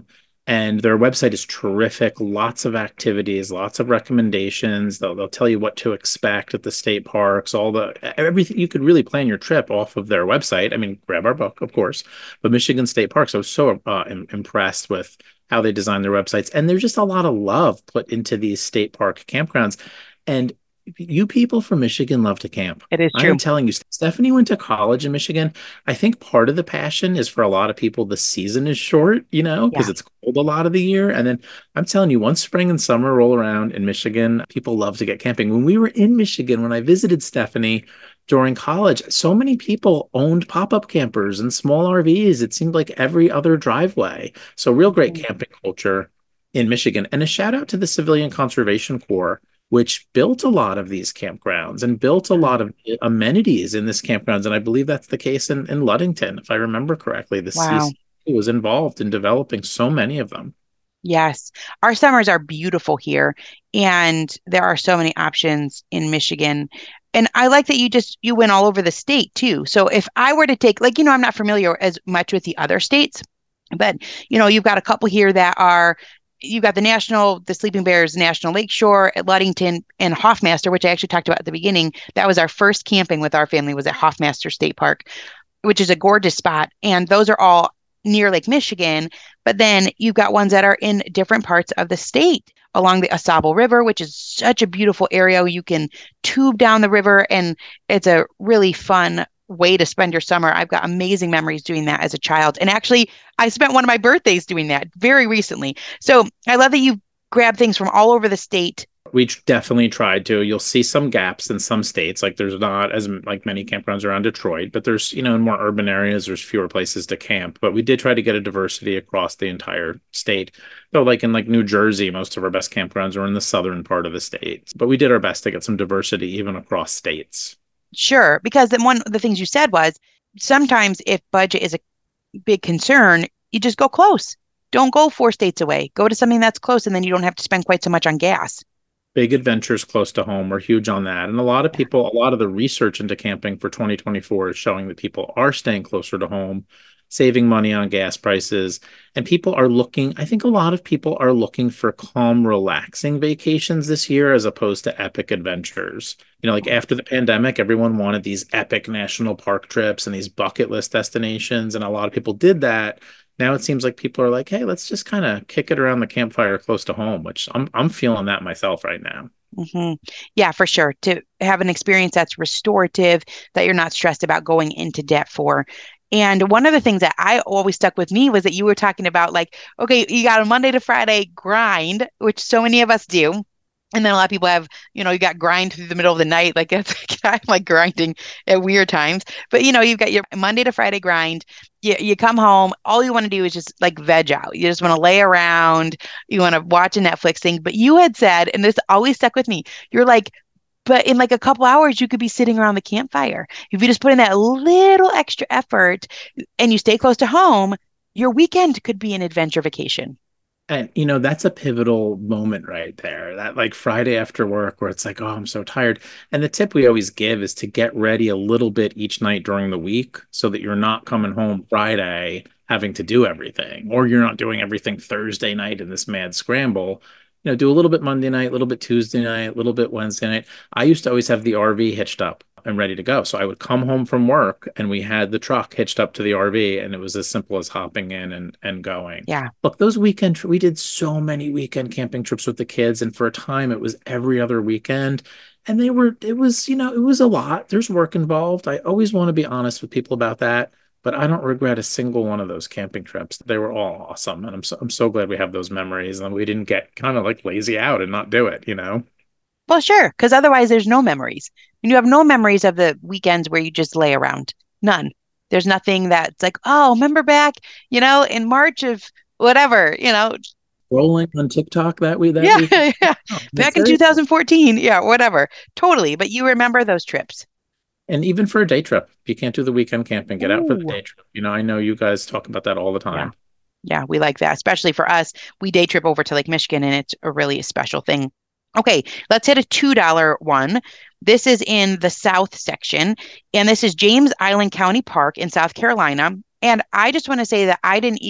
And their website is terrific. Lots of activities, lots of recommendations. They'll they'll tell you what to expect at the state parks, all the everything. You could really plan your trip off of their website. I mean, grab our book, of course. But Michigan State Parks, I was so uh, im- impressed with how they design their websites. And there's just a lot of love put into these state park campgrounds. And you people from Michigan love to camp. It is I true. am telling you, Stephanie went to college in Michigan. I think part of the passion is for a lot of people, the season is short, you know, because Yeah. it's cold a lot of the year. And then I'm telling you, once spring and summer roll around in Michigan, people love to get camping. When we were in Michigan, when I visited Stephanie during college, so many people owned pop-up campers and small R Vs. It seemed like every other driveway. So real great Mhm. camping culture in Michigan. And a shout out to the Civilian Conservation Corps, which built a lot of these campgrounds and built a lot of amenities in this campgrounds. And I believe that's the case in, in Ludington, if I remember correctly. The Wow. C C was involved in developing so many of them. Yes. Our summers are beautiful here, and there are so many options in Michigan. And I like that you just you went all over the state too. So if I were to take, like, you know, I'm not familiar as much with the other states, but you know, you've got a couple here that are you've got the national, the Sleeping Bears National Lakeshore at Ludington and Hoffmaster, which I actually talked about at the beginning. That was our first camping with our family was at Hoffmaster State Park, which is a gorgeous spot. And those are all near Lake Michigan. But then you've got ones that are in different parts of the state along the Asable River, which is such a beautiful area. You can tube down the river, and it's a really fun way to spend your summer. I've got amazing memories doing that as a child. And actually, I spent one of my birthdays doing that very recently. So I love that you grab things from all over the state. We definitely tried to. You'll see some gaps in some states. Like there's not as like many campgrounds around Detroit, but there's, you know, in more urban areas, there's fewer places to camp. But we did try to get a diversity across the entire state. So like in like New Jersey, most of our best campgrounds are in the southern part of the state. But we did our best to get some diversity even across states. Sure, because then one of the things you said was sometimes if budget is a big concern, you just go close. Don't go four states away. Go to something that's close, and then you don't have to spend quite so much on gas. Big adventures close to home. We're huge on that. And a lot of people, a lot of the research into camping for twenty twenty-four is showing that people are staying closer to home, saving money on gas prices. And people are looking, I think a lot of people are looking for calm, relaxing vacations this year as opposed to epic adventures. You know, like after the pandemic, everyone wanted these epic national park trips and these bucket list destinations. And a lot of people did that. Now it seems like people are like, hey, let's just kind of kick it around the campfire close to home, which I'm I'm feeling that myself right now. hmm Yeah, for sure. To have an experience that's restorative, that you're not stressed about going into debt for. And one of the things that I always stuck with me was that you were talking about, like, okay, you got a Monday to Friday grind, which so many of us do. And then a lot of people have, you know, you got grind through the middle of the night. Like it's I'm like grinding at weird times. But you know, you've got your Monday to Friday grind. You you come home, all you want to do is just like veg out. You just want to lay around, you want to watch a Netflix thing. But you had said, and this always stuck with me, you're like, but in like a couple hours, you could be sitting around the campfire. If you just put in that little extra effort and you stay close to home, your weekend could be an adventure vacation. And, you know, that's a pivotal moment right there. That like Friday after work where it's like, oh, I'm so tired. And the tip we always give is to get ready a little bit each night during the week so that you're not coming home Friday having to do everything, or you're not doing everything Thursday night in this mad scramble. You know, do a little bit Monday night, a little bit Tuesday night, a little bit Wednesday night. I used to always have the R V hitched up and ready to go. So I would come home from work and we had the truck hitched up to the R V, and it was as simple as hopping in and, and going. Yeah. Look, those weekend, we did so many weekend camping trips with the kids. And for a time, it was every other weekend. And they were, it was, you know, it was a lot. There's work involved. I always want to be honest with people about that. But I don't regret a single one of those camping trips. They were all awesome. And I'm so, I'm so glad we have those memories and we didn't get kind of like lazy out and not do it, you know? Well, sure, because otherwise there's no memories. And you have no memories of the weekends where you just lay around. None. There's nothing that's like, oh, remember back, you know, in March of whatever, you know. Rolling on TikTok that we that Yeah, week. yeah. Oh, Back in very, two thousand fourteen. Yeah, whatever. Totally. But you remember those trips. and even for a day trip, if you can't do the weekend camping, get out for the Ooh. day trip. You know, I know you guys talk about that all the Yeah. time. Yeah, we like that, especially for us. We day trip over to Lake Michigan, and it's a really special thing. Okay, let's hit a two dollar one. This is in the South section, and this is James Island County Park in South Carolina. And I just want to say that I didn't even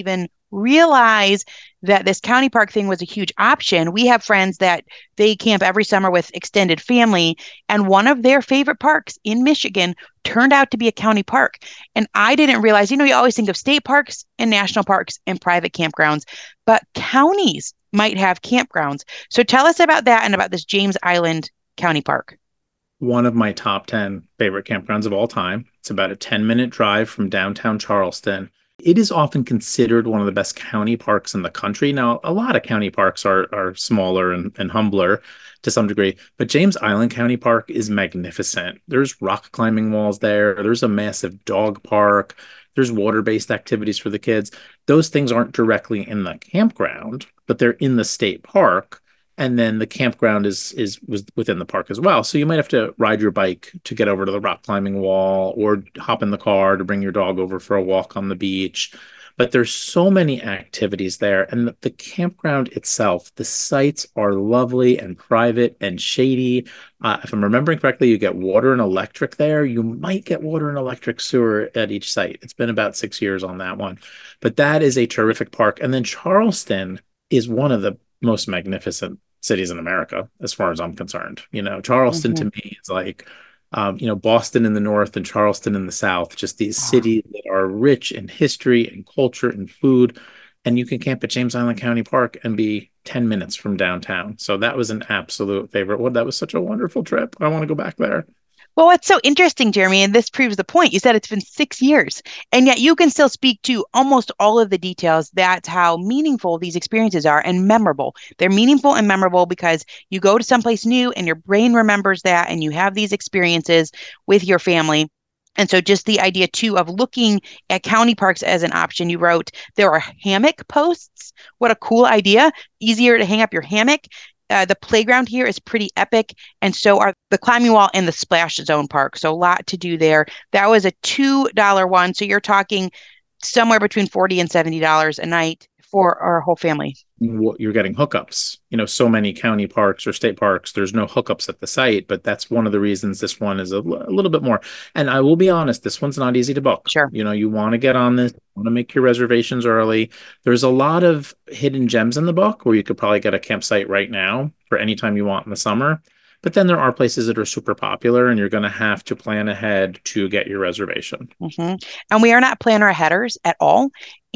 realize that this county park thing was a huge option. We have friends that they camp every summer with extended family, and one of their favorite parks in Michigan turned out to be a county park. And I didn't realize, you know, you always think of state parks and national parks and private campgrounds, but counties might have campgrounds. So tell us about that and about this James Island County Park. One of my top ten favorite campgrounds of all time. It's about a ten minute drive from downtown Charleston. It is often considered one of the best county parks in the country. Now, a lot of county parks are are smaller and, and humbler to some degree, but James Island County Park is magnificent. There's rock climbing walls there. There's a massive dog park. There's water-based activities for the kids. Those things aren't directly in the campground, but they're in the state park. And then the campground is is was within the park as well. So you might have to ride your bike to get over to the rock climbing wall or hop in the car to bring your dog over for a walk on the beach. But there's so many activities there. And the, the campground itself, the sites are lovely and private and shady. Uh, if I'm remembering correctly, you get water and electric there. You might get water and electric sewer at each site. It's been about six years on that one. But that is a terrific park. And then Charleston is one of the most magnificent cities in America, as far as I'm concerned. You know, Charleston mm-hmm. to me is like, um, you know, Boston in the north and Charleston in the south, just these wow. cities that are rich in history and culture and food. And you can camp at James Island County Park and be ten minutes from downtown. So that was an absolute favorite. Well, that was such a wonderful trip. I want to go back there. Well, what's so interesting, Jeremy, and this proves the point, you said it's been six years, and yet you can still speak to almost all of the details. That's how meaningful these experiences are and memorable. They're meaningful and memorable because you go to someplace new and your brain remembers that, and you have these experiences with your family. And so just the idea, too, of looking at county parks as an option. You wrote, there are hammock posts. What a cool idea. Easier to hang up your hammock. Uh, the playground here is pretty epic, and so are the climbing wall and the splash zone park. So a lot to do there. That was a two dollar one. So you're talking somewhere between forty dollars and seventy dollars a night for our whole family. You're getting hookups. You know, so many county parks or state parks, there's no hookups at the site, but that's one of the reasons this one is a, l- a little bit more. And I will be honest, this one's not easy to book. Sure. You know, you want to get on this, you want to make your reservations early. There's a lot of hidden gems in the book where you could probably get a campsite right now for any time you want in the summer. But then there are places that are super popular, and you're going to have to plan ahead to get your reservation. Mm-hmm. And we are not planner aheaders at all.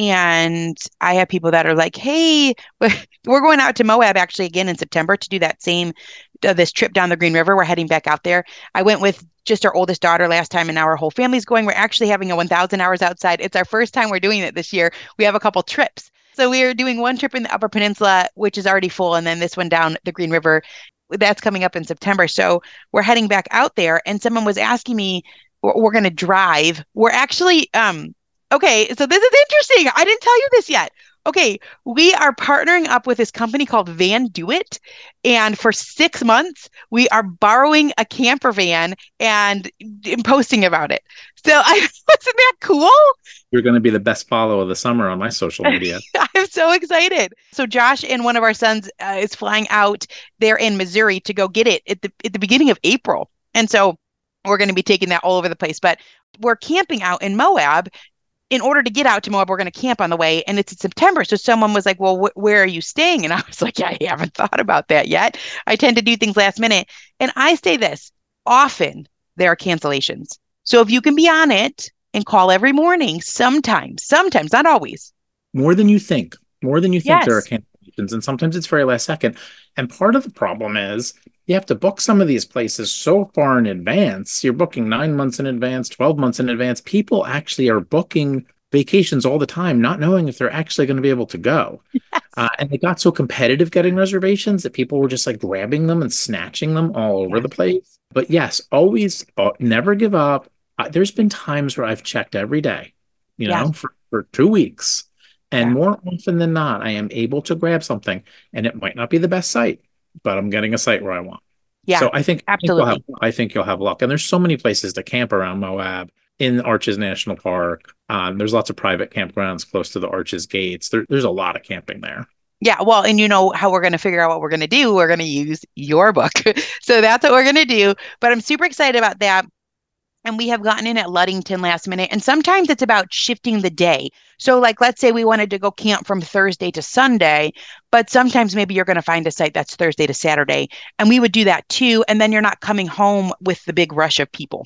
And I have people that are like, hey, we're going out to Moab actually again in September to do that same, uh, this trip down the Green River. We're heading back out there. I went with just our oldest daughter last time, and now our whole family's going. We're actually having a one thousand hours outside. It's our first time we're doing it this year. We have a couple trips. So we're doing one trip in the Upper Peninsula, which is already full, and then this one down the Green River. That's coming up in September. So we're heading back out there, and someone was asking me, we're going to drive. We're actually, um, okay, so this is interesting. I didn't tell you this yet. Okay, we are partnering up with this company called Van Do It. And for six months, we are borrowing a camper van and, and posting about it. So I, isn't that cool? You're going to be the best follow of the summer on my social media. I'm so excited. So Josh and one of our sons uh, is flying out there in Missouri to go get it at the at the beginning of April. And so we're going to be taking that all over the place. But we're camping out in Moab. In order to get out to Moab, we're going to camp on the way, and it's in September. So someone was like, well, wh- where are you staying? And I was like, yeah, I haven't thought about that yet. I tend to do things last minute. And I say this, often there are cancellations. So if you can be on it and call every morning, sometimes, sometimes, not always. More than you think, more than you think Yes. there are cancellations. And sometimes it's very last second. And part of the problem is you have to book some of these places so far in advance. You're booking nine months in advance, twelve months in advance. People actually are booking vacations all the time, not knowing if they're actually going to be able to go. Yes. Uh, and they got so competitive getting reservations that people were just like grabbing them and snatching them all over Yeah. the place. But yes, always, uh, never give up. Uh, there's been times where I've checked every day, you Yeah. know, for, for two weeks. And Yeah. more often than not, I am able to grab something, and it might not be the best site, but I'm getting a site where I want. Yeah, So I think, I think you'll absolutely. have, I think you'll have luck. And there's so many places to camp around Moab in Arches National Park. Um, there's lots of private campgrounds close to the Arches gates. There, there's a lot of camping there. Yeah, well, and you know how we're going to figure out what we're going to do. We're going to use your book. So that's what we're going to do. But I'm super excited about that. and we have gotten in at Ludington last minute. And sometimes it's about shifting the day. So like, let's say we wanted to go camp from Thursday to Sunday, but sometimes maybe you're going to find a site that's Thursday to Saturday. And we would do that too. And then you're not coming home with the big rush of people.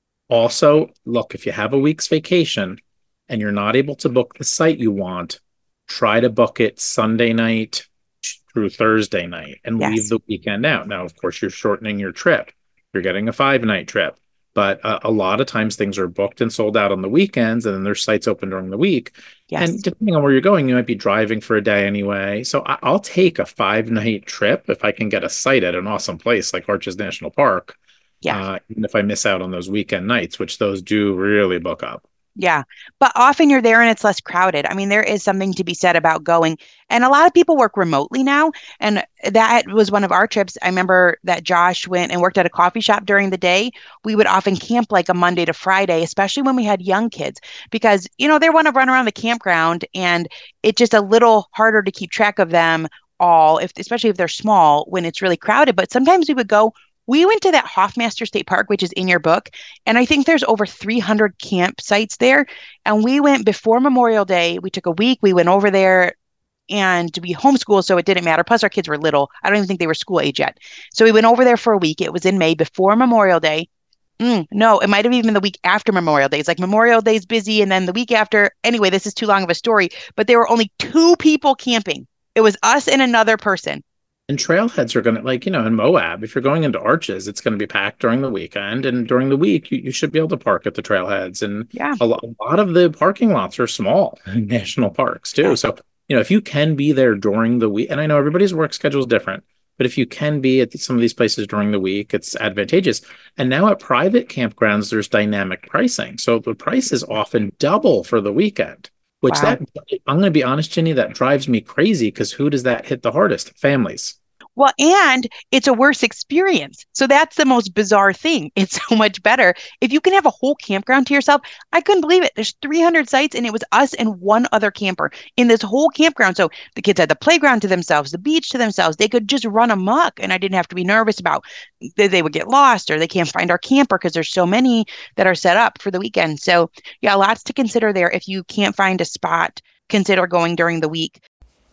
Also, look, if you have a week's vacation and you're not able to book the site you want, try to book it Sunday night through Thursday night and Yes. leave the weekend out. Now, of course, you're shortening your trip. You're getting a five night trip. But uh, a lot of times things are booked and sold out on the weekends, and then there's sites open during the week. Yes. And depending on where you're going, you might be driving for a day anyway. So I- I'll take a five night trip if I can get a site at an awesome place like Arches National Park. Yeah. Uh, even if I miss out on those weekend nights, which those do really book up. Yeah. But often you're there and it's less crowded. I mean, there is something to be said about going. And a lot of people work remotely now. And that was one of our trips. I remember that Josh went and worked at a coffee shop during the day. We would often camp like a Monday to Friday, especially when we had young kids, because, you know, they want to run around the campground and it's just a little harder to keep track of them all, if especially if they're small when it's really crowded. But sometimes we would go. We went to that Hoffmaster State Park, which is in your book, and I think there's over three hundred campsites there. And we went before Memorial Day. We took a week. We went over there and we homeschooled, so it didn't matter. Plus, our kids were little. I don't even think they were school age yet. So we went over there for a week. It was in May before Memorial Day. Mm, no, it might have even been the week after Memorial Day. It's like Memorial Day is busy, and then the week after. Anyway, this is too long of a story, but there were only two people camping. It was us and another person. And trailheads are going to, like, you know, in Moab, if you're going into Arches, it's going to be packed during the weekend. And during the week, you, you should be able to park at the trailheads. And Yeah. a, lo- a lot of the parking lots are small in national parks, too. Yeah. So, you know, if you can be there during the week, and I know everybody's work schedule is different, but if you can be at some of these places during the week, it's advantageous. And now at private campgrounds, there's dynamic pricing. So the price is often double for the weekend. Which Wow. that, I'm going to be honest, Jenny, that drives me crazy because who does that hit the hardest? Families. Well, and it's a worse experience. So that's the most bizarre thing. It's so much better. If you can have a whole campground to yourself, I couldn't believe it. There's three hundred sites and it was us and one other camper in this whole campground. So the kids had the playground to themselves, the beach to themselves. They could just run amok and I didn't have to be nervous about that they would get lost or they can't find our camper because there's so many that are set up for the weekend. So yeah, lots to consider there. If you can't find a spot, consider going during the week.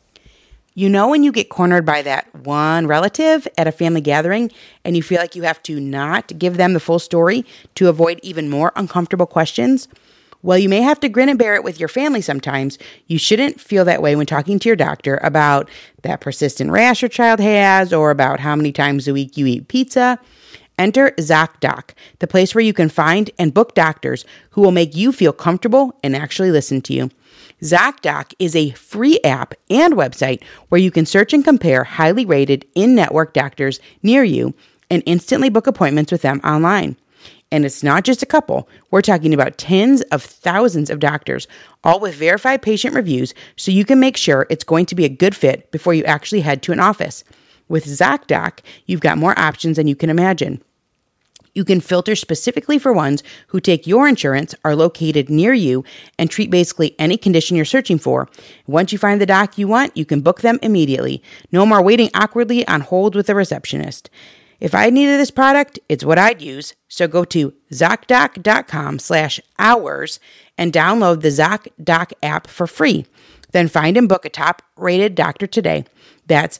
You know when you get cornered by that one relative at a family gathering and you feel like you have to not give them the full story to avoid even more uncomfortable questions? Well, you may have to grin and bear it with your family sometimes. You shouldn't feel that way when talking to your doctor about that persistent rash your child has or about how many times a week you eat pizza. Enter ZocDoc, the place where you can find and book doctors who will make you feel comfortable and actually listen to you. ZocDoc is a free app and website where you can search and compare highly rated in-network doctors near you and instantly book appointments with them online. And it's not just a couple. We're talking about tens of thousands of doctors, all with verified patient reviews, so you can make sure it's going to be a good fit before you actually head to an office. With ZocDoc, you've got more options than you can imagine. You can filter specifically for ones who take your insurance, are located near you, and treat basically any condition you're searching for. Once you find the doc you want, you can book them immediately. No more waiting awkwardly on hold with a receptionist. If I needed this product, it's what I'd use. So go to ZocDoc.com slash hours and download the ZocDoc app for free. Then find and book a top-rated doctor today. That's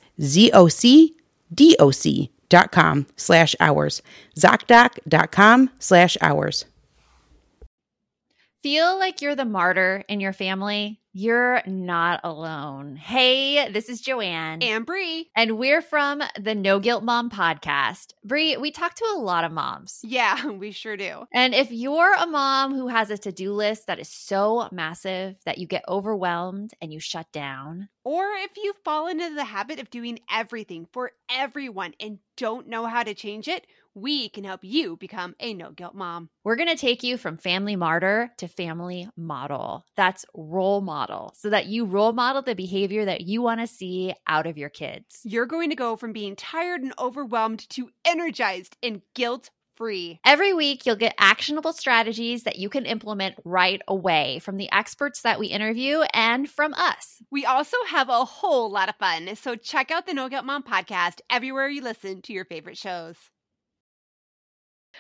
Z-O-C-D-O-C dot com slash hours. ZocDoc.com slash hours. Feel like you're the martyr in your family? You're not alone. Hey, this is Joanne. And Bree. And we're from the No Guilt Mom podcast. Bree, we talk to a lot of moms. Yeah, we sure do. And if you're a mom who has a to-do list that is so massive that you get overwhelmed and you shut down, or if you fall into the habit of doing everything for everyone and don't know how to change it, we can help you become a no-guilt mom. we're going to take you from family martyr to family model. That's role model, so that you role model the behavior that you want to see out of your kids. You're going to go from being tired and overwhelmed to energized and guilt-free. Every week, you'll get actionable strategies that you can implement right away from the experts that we interview and from us. We also have a whole lot of fun, so check out the No Guilt Mom podcast everywhere you listen to your favorite shows.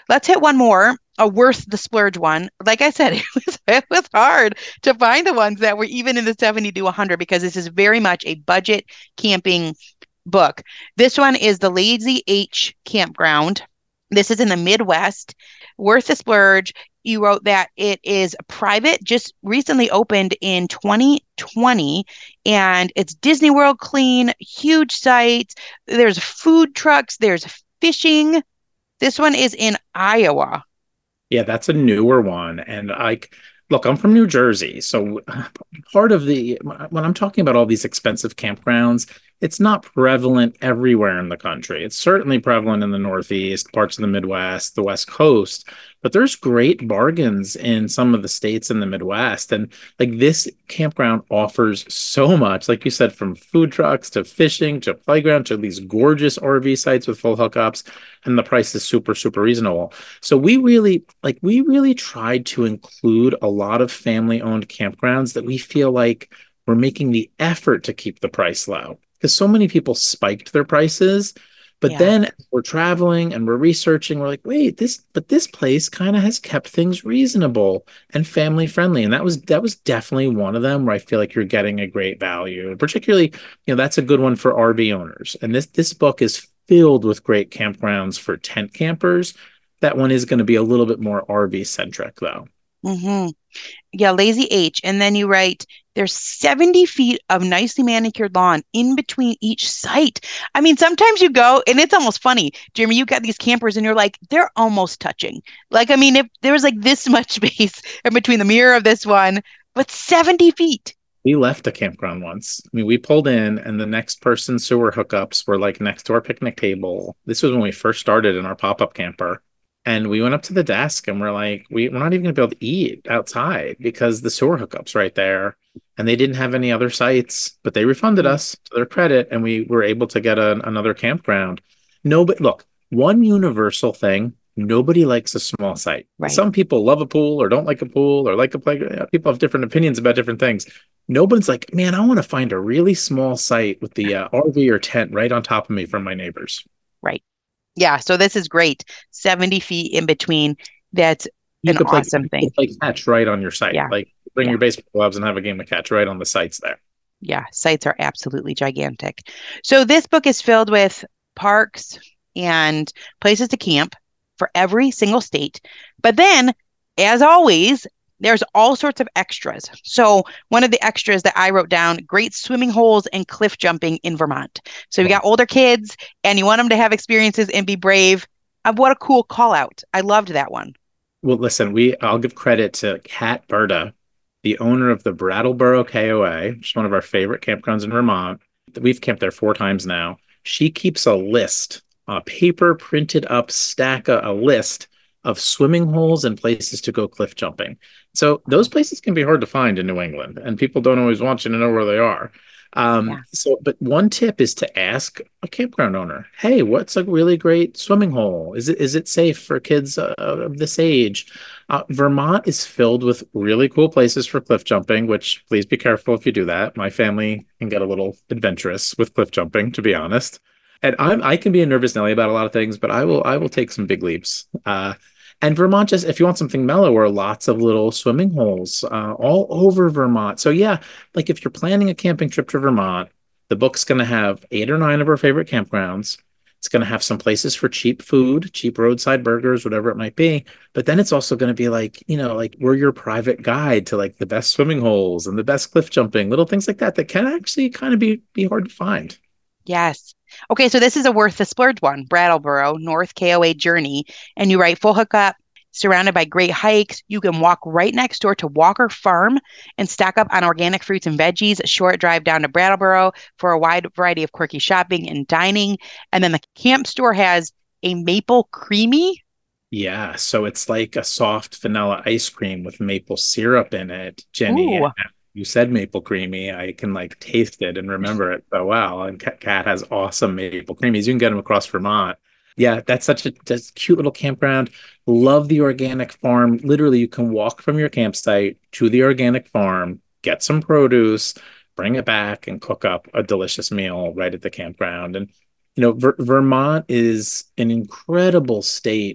let's hit one more, a worth the splurge one. Like I said, it was, it was hard to find the ones that were even in the seventy to one hundred because this is very much a budget camping book. This one is The Lazy H Campground. This is in the Midwest. Worth the splurge. You wrote that it is private, just recently opened in twenty twenty, and it's Disney World clean, huge sites. There's food trucks, there's fishing. This one is in Iowa. Yeah, that's a newer one. And I, look, I'm from New Jersey. So part of the, when I'm talking about all these expensive campgrounds, it's not prevalent everywhere in the country. It's certainly prevalent in the Northeast, parts of the Midwest, the West Coast, but there's great bargains in some of the states in the Midwest. And like this campground offers so much, like you said, from food trucks to fishing to playground to these gorgeous R V sites with full hookups, and the price is super, super reasonable. So we really, like, we really tried to include a lot of family-owned campgrounds that we feel like we're making the effort to keep the price low. Because so many people spiked their prices, but Yeah. then we're traveling and we're researching. We're like, wait, this, but this place kind of has kept things reasonable and family friendly, and that was that was definitely one of them where I feel like you're getting a great value. And particularly, you know, that's a good one for R V owners. And this this book is filled with great campgrounds for tent campers. That one is going to be a little bit more R V centric, though. Mm-hmm. Yeah, Lazy H. And then you write, there's seventy feet of nicely manicured lawn in between each site. I mean, sometimes you go and it's almost funny. Jeremy, you got these campers and you're like, they're almost touching. Like, I mean, if there was like this much space in between the mirror of this one, but seventy feet. We left a campground once. I mean, we pulled in and the next person's sewer hookups were like next to our picnic table. This was when we first started in our pop-up camper. And we went up to the desk and we're like, we, we're not even going to be able to eat outside because the sewer hookup's right there. And they didn't have any other sites, but they refunded us to their credit and we were able to get a, another campground. No, but look, one universal thing, nobody likes a small site. Right. Some people love a pool or don't like a pool or like a playground. People have different opinions about different things. Nobody's like, man, I want to find a really small site with the uh, R V or tent right on top of me from my neighbors. Right. Yeah, so this is great. seventy feet in between. That's You an could play, awesome you thing. could play catch right on your site. Yeah. Like bring Yeah. your baseball gloves and have a game of catch right on the sites there. Yeah, sites are absolutely gigantic. So this book is filled with parks and places to camp for every single state. But then, as always, there's all sorts of extras. So one of the extras that I wrote down, great swimming holes and cliff jumping in Vermont. So you got older kids and you want them to have experiences and be brave. Uh, what a cool call out. I loved that one. Well, listen, we I'll give credit to Kat Berta, the owner of the Brattleboro K O A, which is one of our favorite campgrounds in Vermont. We've camped there four times now. She keeps a list, a paper printed up stack, a, a list of swimming holes and places to go cliff jumping. So those places can be hard to find in New England, and people don't always want you to know where they are. Um, Yeah. So, but one tip is to ask a campground owner, hey, what's a really great swimming hole? Is it is it safe for kids uh, of this age? Uh, Vermont is filled with really cool places for cliff jumping, which please be careful if you do that. My family can get a little adventurous with cliff jumping, to be honest. And I'm I can be a nervous Nelly about a lot of things, but I will I will take some big leaps. Uh, and Vermont, just if you want something mellower, lots of little swimming holes uh, all over Vermont. So yeah, like if you're planning a camping trip to Vermont, the book's going to have eight or nine of our favorite campgrounds. It's going to have some places for cheap food, cheap roadside burgers, whatever it might be. But then it's also going to be like, you know, like we're your private guide to like the best swimming holes and the best cliff jumping, little things like that that can actually kind of be be hard to find. Yes. Okay, so this is a worth the splurge one, Brattleboro, North K O A Journey. And you write full hookup, surrounded by great hikes. You can walk right next door to Walker Farm and stack up on organic fruits and veggies. A short drive down to Brattleboro for a wide variety of quirky shopping and dining. And then the camp store has a maple creamy. Yeah, so it's like a soft vanilla ice cream with maple syrup in it. Jenny, Ooh. you said maple creamy. I can like taste it and remember it so well. And Kat has awesome maple creamies. You can get them across Vermont. Yeah, that's such a that's a cute little campground. Love the organic farm. Literally, you can walk from your campsite to the organic farm, get some produce, bring it back, and cook up a delicious meal right at the campground. And, you know, Ver Vermont is an incredible state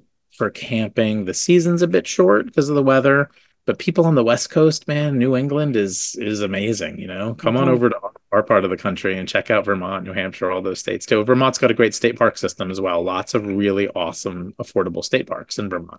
for camping. The season's a bit short because of the weather, but people on the West Coast, man, New England is is amazing. You know, come on Mhm. over to our, our part of the country and check out Vermont, New Hampshire, all those states too. Vermont's got a great state park system as well. Lots of really awesome, affordable state parks in Vermont.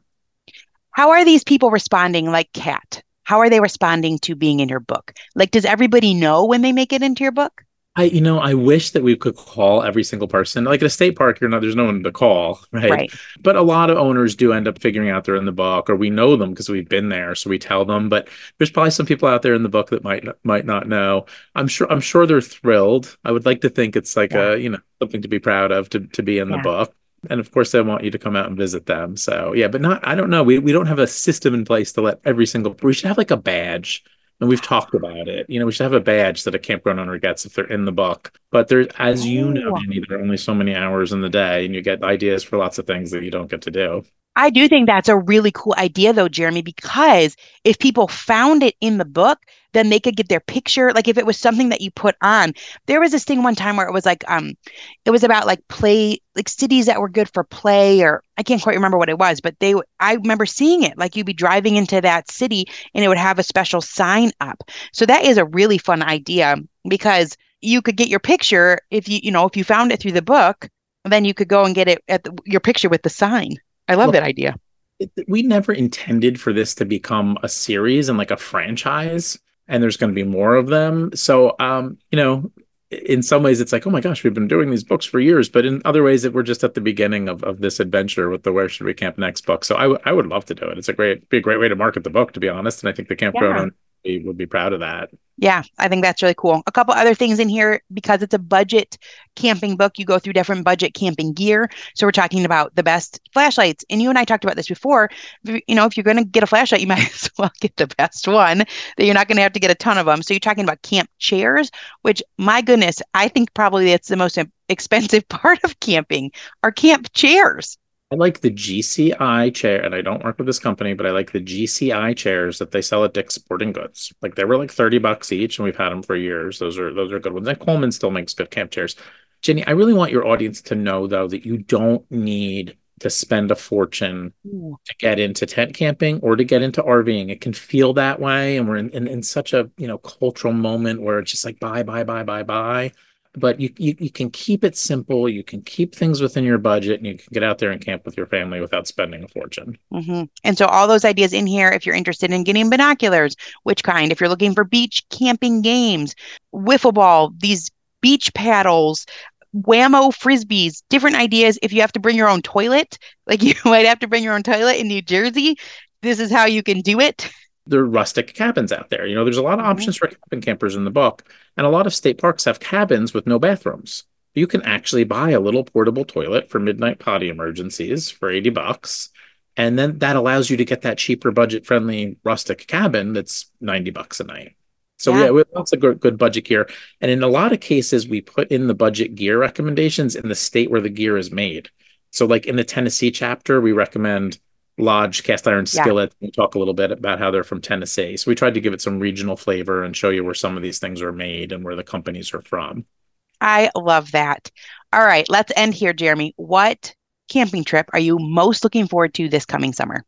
How are these people responding like Kat? How are they responding to being in your book? Like, does everybody know when they make it into your book? I, you know, I wish that we could call every single person. Like at a state park, you're not, there's no one to call, right? Right. But a lot of owners do end up figuring out they're in the book, or we know them because we've been there, so we tell them. But there's probably some people out there in the book that might might not know. I'm sure I'm sure they're thrilled. I would like to think it's like Yeah. a, you know, something to be proud of to to be in the Yeah. book. And of course, they want you to come out and visit them. So yeah, but not, I don't know. We we don't have a system in place to let every single, we should have like a badge. And we've talked about it. You know, we should have a badge that a campground owner gets if they're in the book. But there's, as you know, Oh. Annie, there are only so many hours in the day, and you get ideas for lots of things that you don't get to do. I do think that's a really cool idea, though, Jeremy, because if people found it in the book, then they could get their picture. Like if it was something that you put on, there was this thing one time where it was like, um, it was about like play, like cities that were good for play, or I can't quite remember what it was, but they, I remember seeing it. Like you'd be driving into that city and it would have a special sign up. So that is a really fun idea because you could get your picture if you, you know, if you found it through the book, then you could go and get it at the, your picture with the sign. I love Well, that idea. it- we never intended for this to become a series and like a franchise, and there's going to be more of them. So, um, you know, in some ways it's like, oh my gosh, we've been doing these books for years, but in other ways that we're just at the beginning of, of this adventure with the Where Should We Camp Next book. So I, w- I would love to do it. It's a great, be a great way to market the book, to be honest. And I think the campground Yeah. owner would be, would be proud of that. Yeah, I think that's really cool. A couple other things in here because it's a budget camping book. You go through different budget camping gear. So we're talking about the best flashlights. And you and I talked about this before. If you you know, if you're going to get a flashlight, you might as well get the best one, that you're not going to have to get a ton of them. So you're talking about camp chairs, which, my goodness, I think probably that's the most expensive part of camping are camp chairs. I like the G C I chair, and I don't work with this company, but I like the G C I chairs that they sell at Dick's Sporting Goods. Like they were like thirty bucks each, and we've had them for years. Those are those are good ones. And Coleman still makes good camp chairs. Jenny, I really want your audience to know though that you don't need to spend a fortune Ooh. to get into tent camping or to get into RVing. It can feel that way, and we're in, in, in such a, you know, cultural moment where it's just like buy, buy, buy, buy, buy. But you, you you can keep it simple. You can keep things within your budget, and you can get out there and camp with your family without spending a fortune. hmm And so all those ideas in here, if you're interested in getting binoculars, which kind, if you're looking for beach camping games, wiffle ball, these beach paddles, whammo frisbees, different ideas. If you have to bring your own toilet, like you might have to bring your own toilet in New Jersey, this is how you can do it. There are rustic cabins out there. You know, there's a lot of Mhm. options for camping campers in the book, and a lot of state parks have cabins with no bathrooms. You can actually buy a little portable toilet for midnight potty emergencies for eighty bucks. And then that allows you to get that cheaper, budget-friendly rustic cabin that's ninety bucks a night. So Yeah. yeah, we have lots of good, good budget gear. And in a lot of cases, we put in the budget gear recommendations in the state where the gear is made. So like in the Tennessee chapter, we recommend Lodge cast iron Yeah. skillet. We talk a little bit about how they're from Tennessee. So we tried to give it some regional flavor and show you where some of these things are made and where the companies are from. I love that. All right, let's end here, Jeremy. What camping trip are you most looking forward to this coming summer?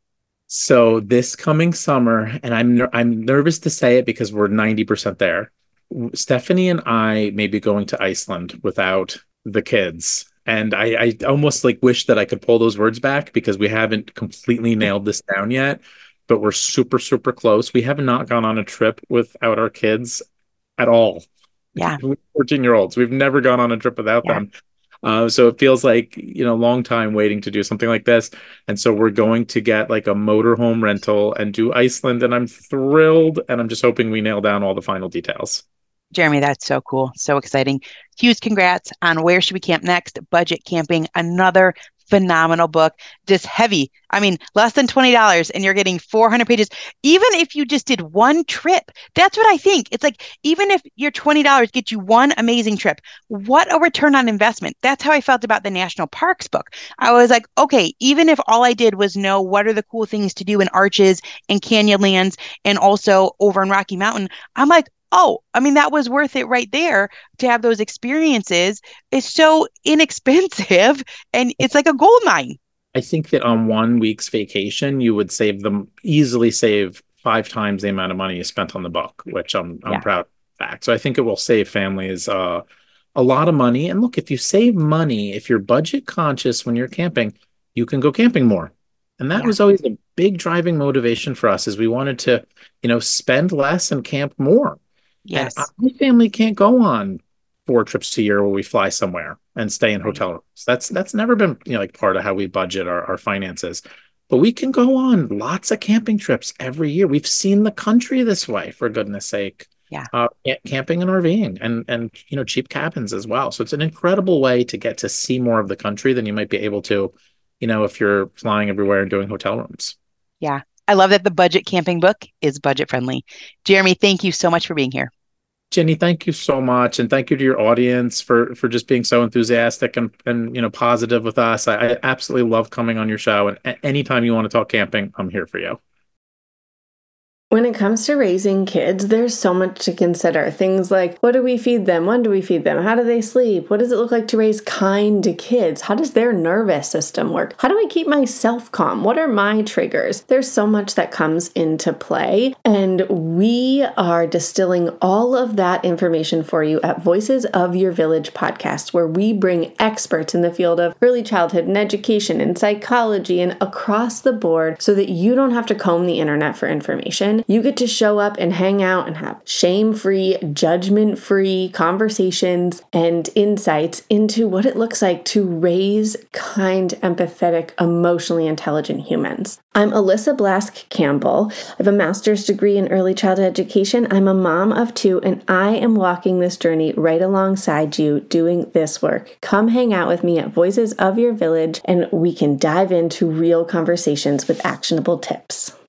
So this coming summer, and I'm ner- I'm nervous to say it because we're ninety percent there. Stephanie and I may be going to Iceland without the kids. And I, I almost like wish that I could pull those words back because we haven't completely nailed this down yet, but we're super, super close. We have not gone on a trip without our kids at all. Yeah. fourteen year olds. We've never gone on a trip without Yeah. them. Uh, so it feels like, you know, a long time waiting to do something like this. And so we're going to get like a motorhome rental and do Iceland. And I'm thrilled. And I'm just hoping we nail down all the final details. Jeremy, that's so cool. So exciting. Huge congrats on Where Should We Camp Next? Budget Camping, another phenomenal book. Just heavy. I mean, less than twenty dollars and you're getting four hundred pages. Even if you just did one trip, that's what I think. It's like, even if your twenty dollars gets you one amazing trip, what a return on investment. That's how I felt about the National Parks book. I was like, okay, even if all I did was know what are the cool things to do in Arches and Canyonlands and also over in Rocky Mountain, I'm like, oh, I mean, that was worth it right there to have those experiences. It's so inexpensive and it's like a gold mine. I think that on one week's vacation, you would save them easily save five times the amount of money you spent on the book, which I'm I'm Yeah. proud of the fact. So I think it will save families uh, a lot of money. And look, if you save money, if you're budget conscious when you're camping, you can go camping more. And that Yeah. was always a big driving motivation for us, is we wanted to, you know, spend less and camp more. And Yes. my family can't go on four trips a year where we fly somewhere and stay in Right. hotel rooms. That's that's never been, you know, like part of how we budget our, our finances. But we can go on lots of camping trips every year. We've seen the country this way, for goodness sake. Yeah. Uh, ca- camping and RVing and and you know, cheap cabins as well. So it's an incredible way to get to see more of the country than you might be able to, you know, if you're flying everywhere and doing hotel rooms. Yeah. I love that the budget camping book is budget friendly. Jeremy, thank you so much for being here. Jenny, thank you so much, and thank you to your audience for for just being so enthusiastic and and you know, positive with us. I, I absolutely love coming on your show, and a- anytime you want to talk camping, I'm here for you. When it comes to raising kids, there's so much to consider. Things like, what do we feed them? When do we feed them? How do they sleep? What does it look like to raise kind kids? How does their nervous system work? How do I keep myself calm? What are my triggers? There's so much that comes into play, and we are distilling all of that information for you at Voices of Your Village podcast, where we bring experts in the field of early childhood and education and psychology and across the board so that you don't have to comb the internet for information. You get to show up and hang out and have shame-free, judgment-free conversations and insights into what it looks like to raise kind, empathetic, emotionally intelligent humans. I'm Alyssa Blask Campbell. I have a master's degree in early childhood education. I'm a mom of two, and I am walking this journey right alongside you doing this work. Come hang out with me at Voices of Your Village, and we can dive into real conversations with actionable tips.